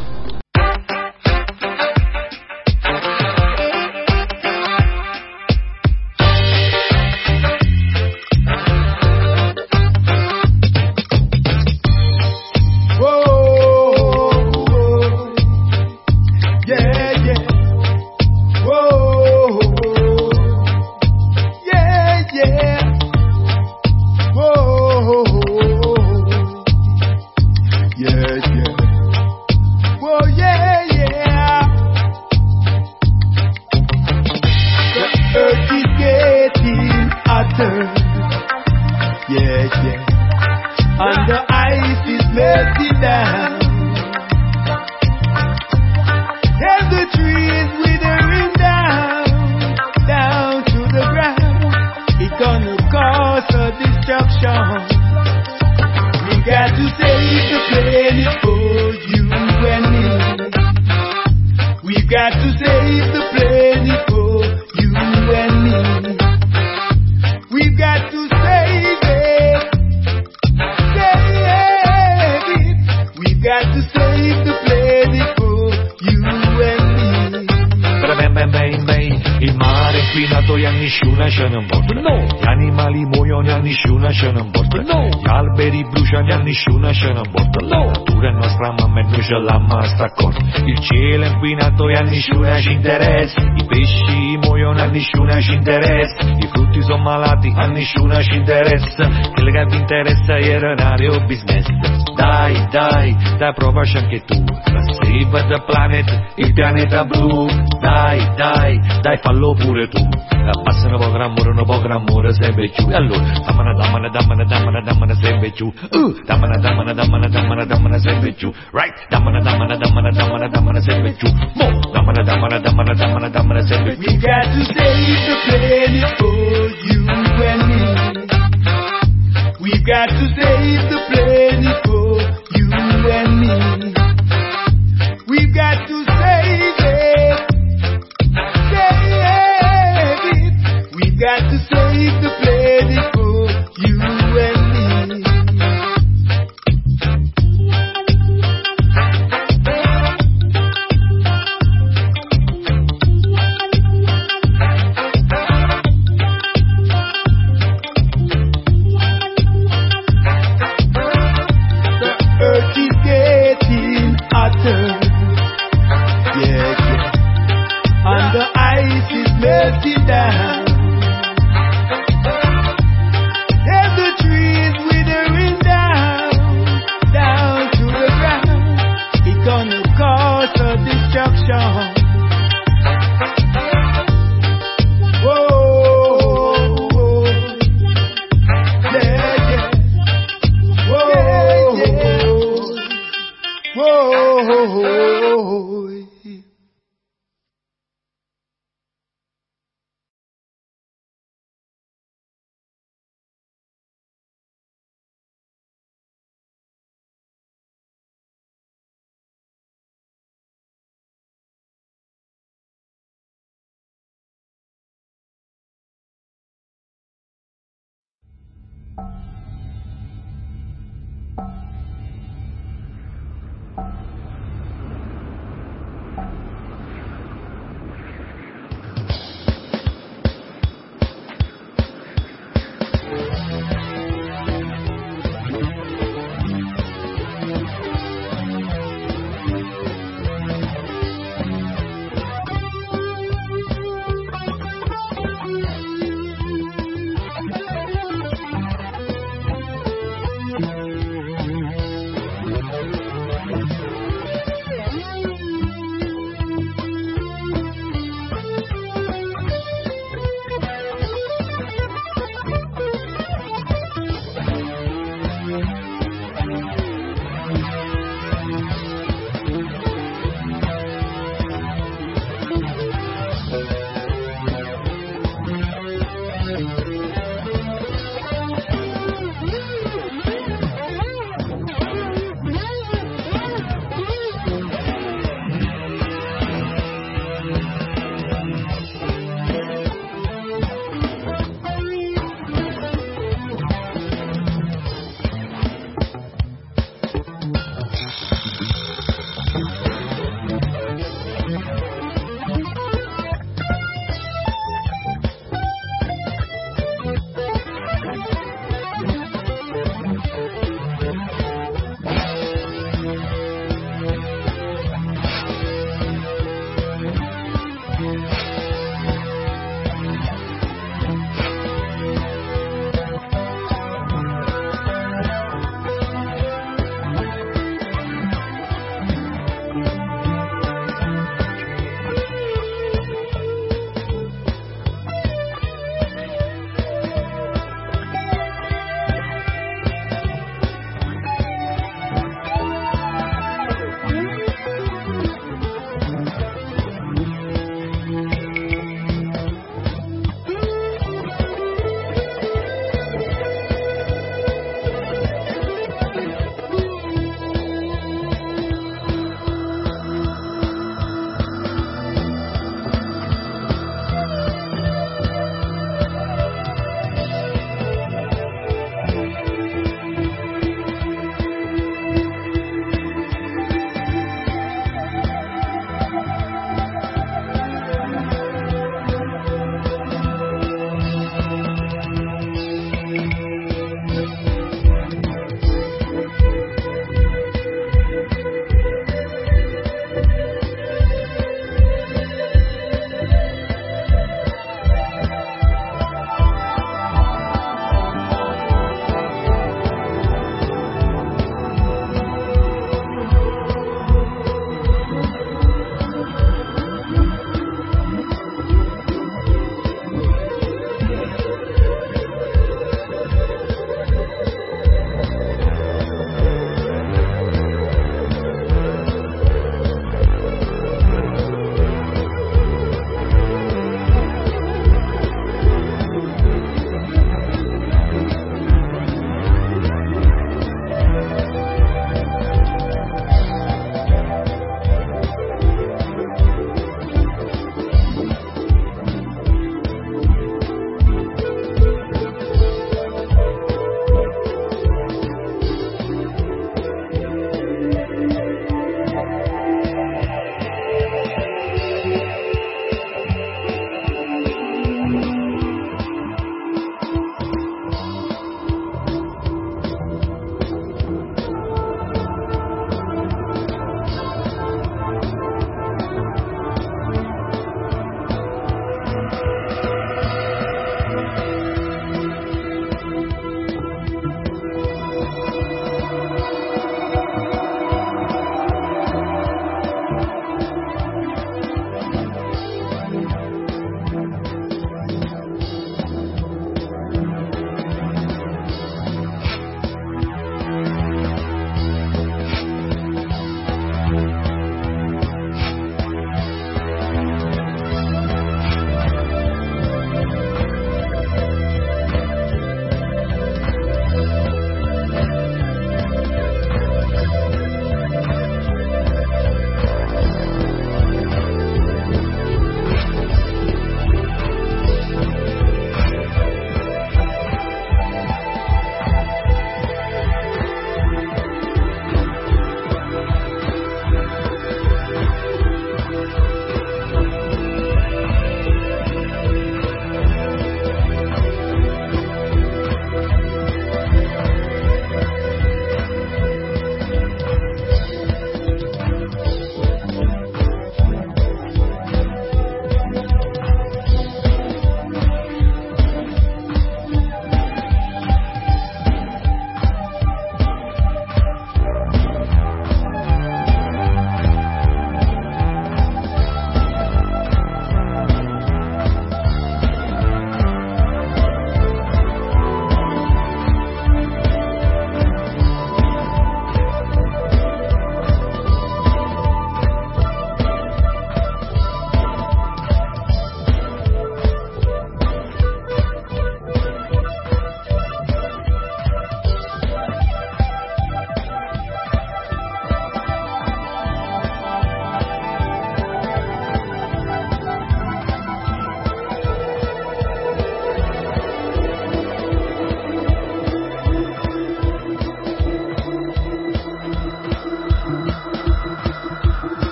inquinato e nessuno ce ne importa. No. Gli animali muoiono e nessuno ce ne importa. No. Gli alberi bruciano e nessuno ce ne importa. No. La natura è nostra mamma e noi ce l'abbiamo sta accorta. Il cielo è inquinato e a nessuno ci interessa. I pesci muoiono e a nessuno ci interessa. I frutti sono malati, a nessuno ci interessa. Quello che vi interessa è il denaro o business. Dai, dai, dai, provaci anche tu. Save the planet, il pianeta blu. Dai, dai, dai, fallo pure tu. Abbassa un po' gramore, un po' gramore, sempre giù. E allora, dammana, dammana, dammana, dammana, dammana, sempre giù. Uh, dammana, dammana, dammana, dammana, dammana, sempre giù. Right, dammana, dammana, dammana, dammana, dammana, sempre giù. Mo, dammana, dammana, dammana, dammana, dammana, sempre giù. We got to save the planet for you and me. We've got to save the planet for you and me. We've got to save it, save it. We've got to save the planet for you and me.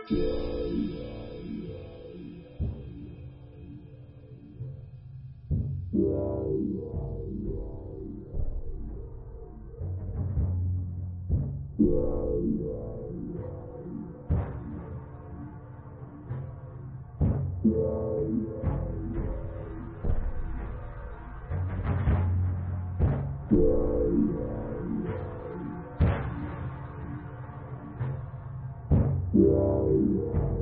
Yeah.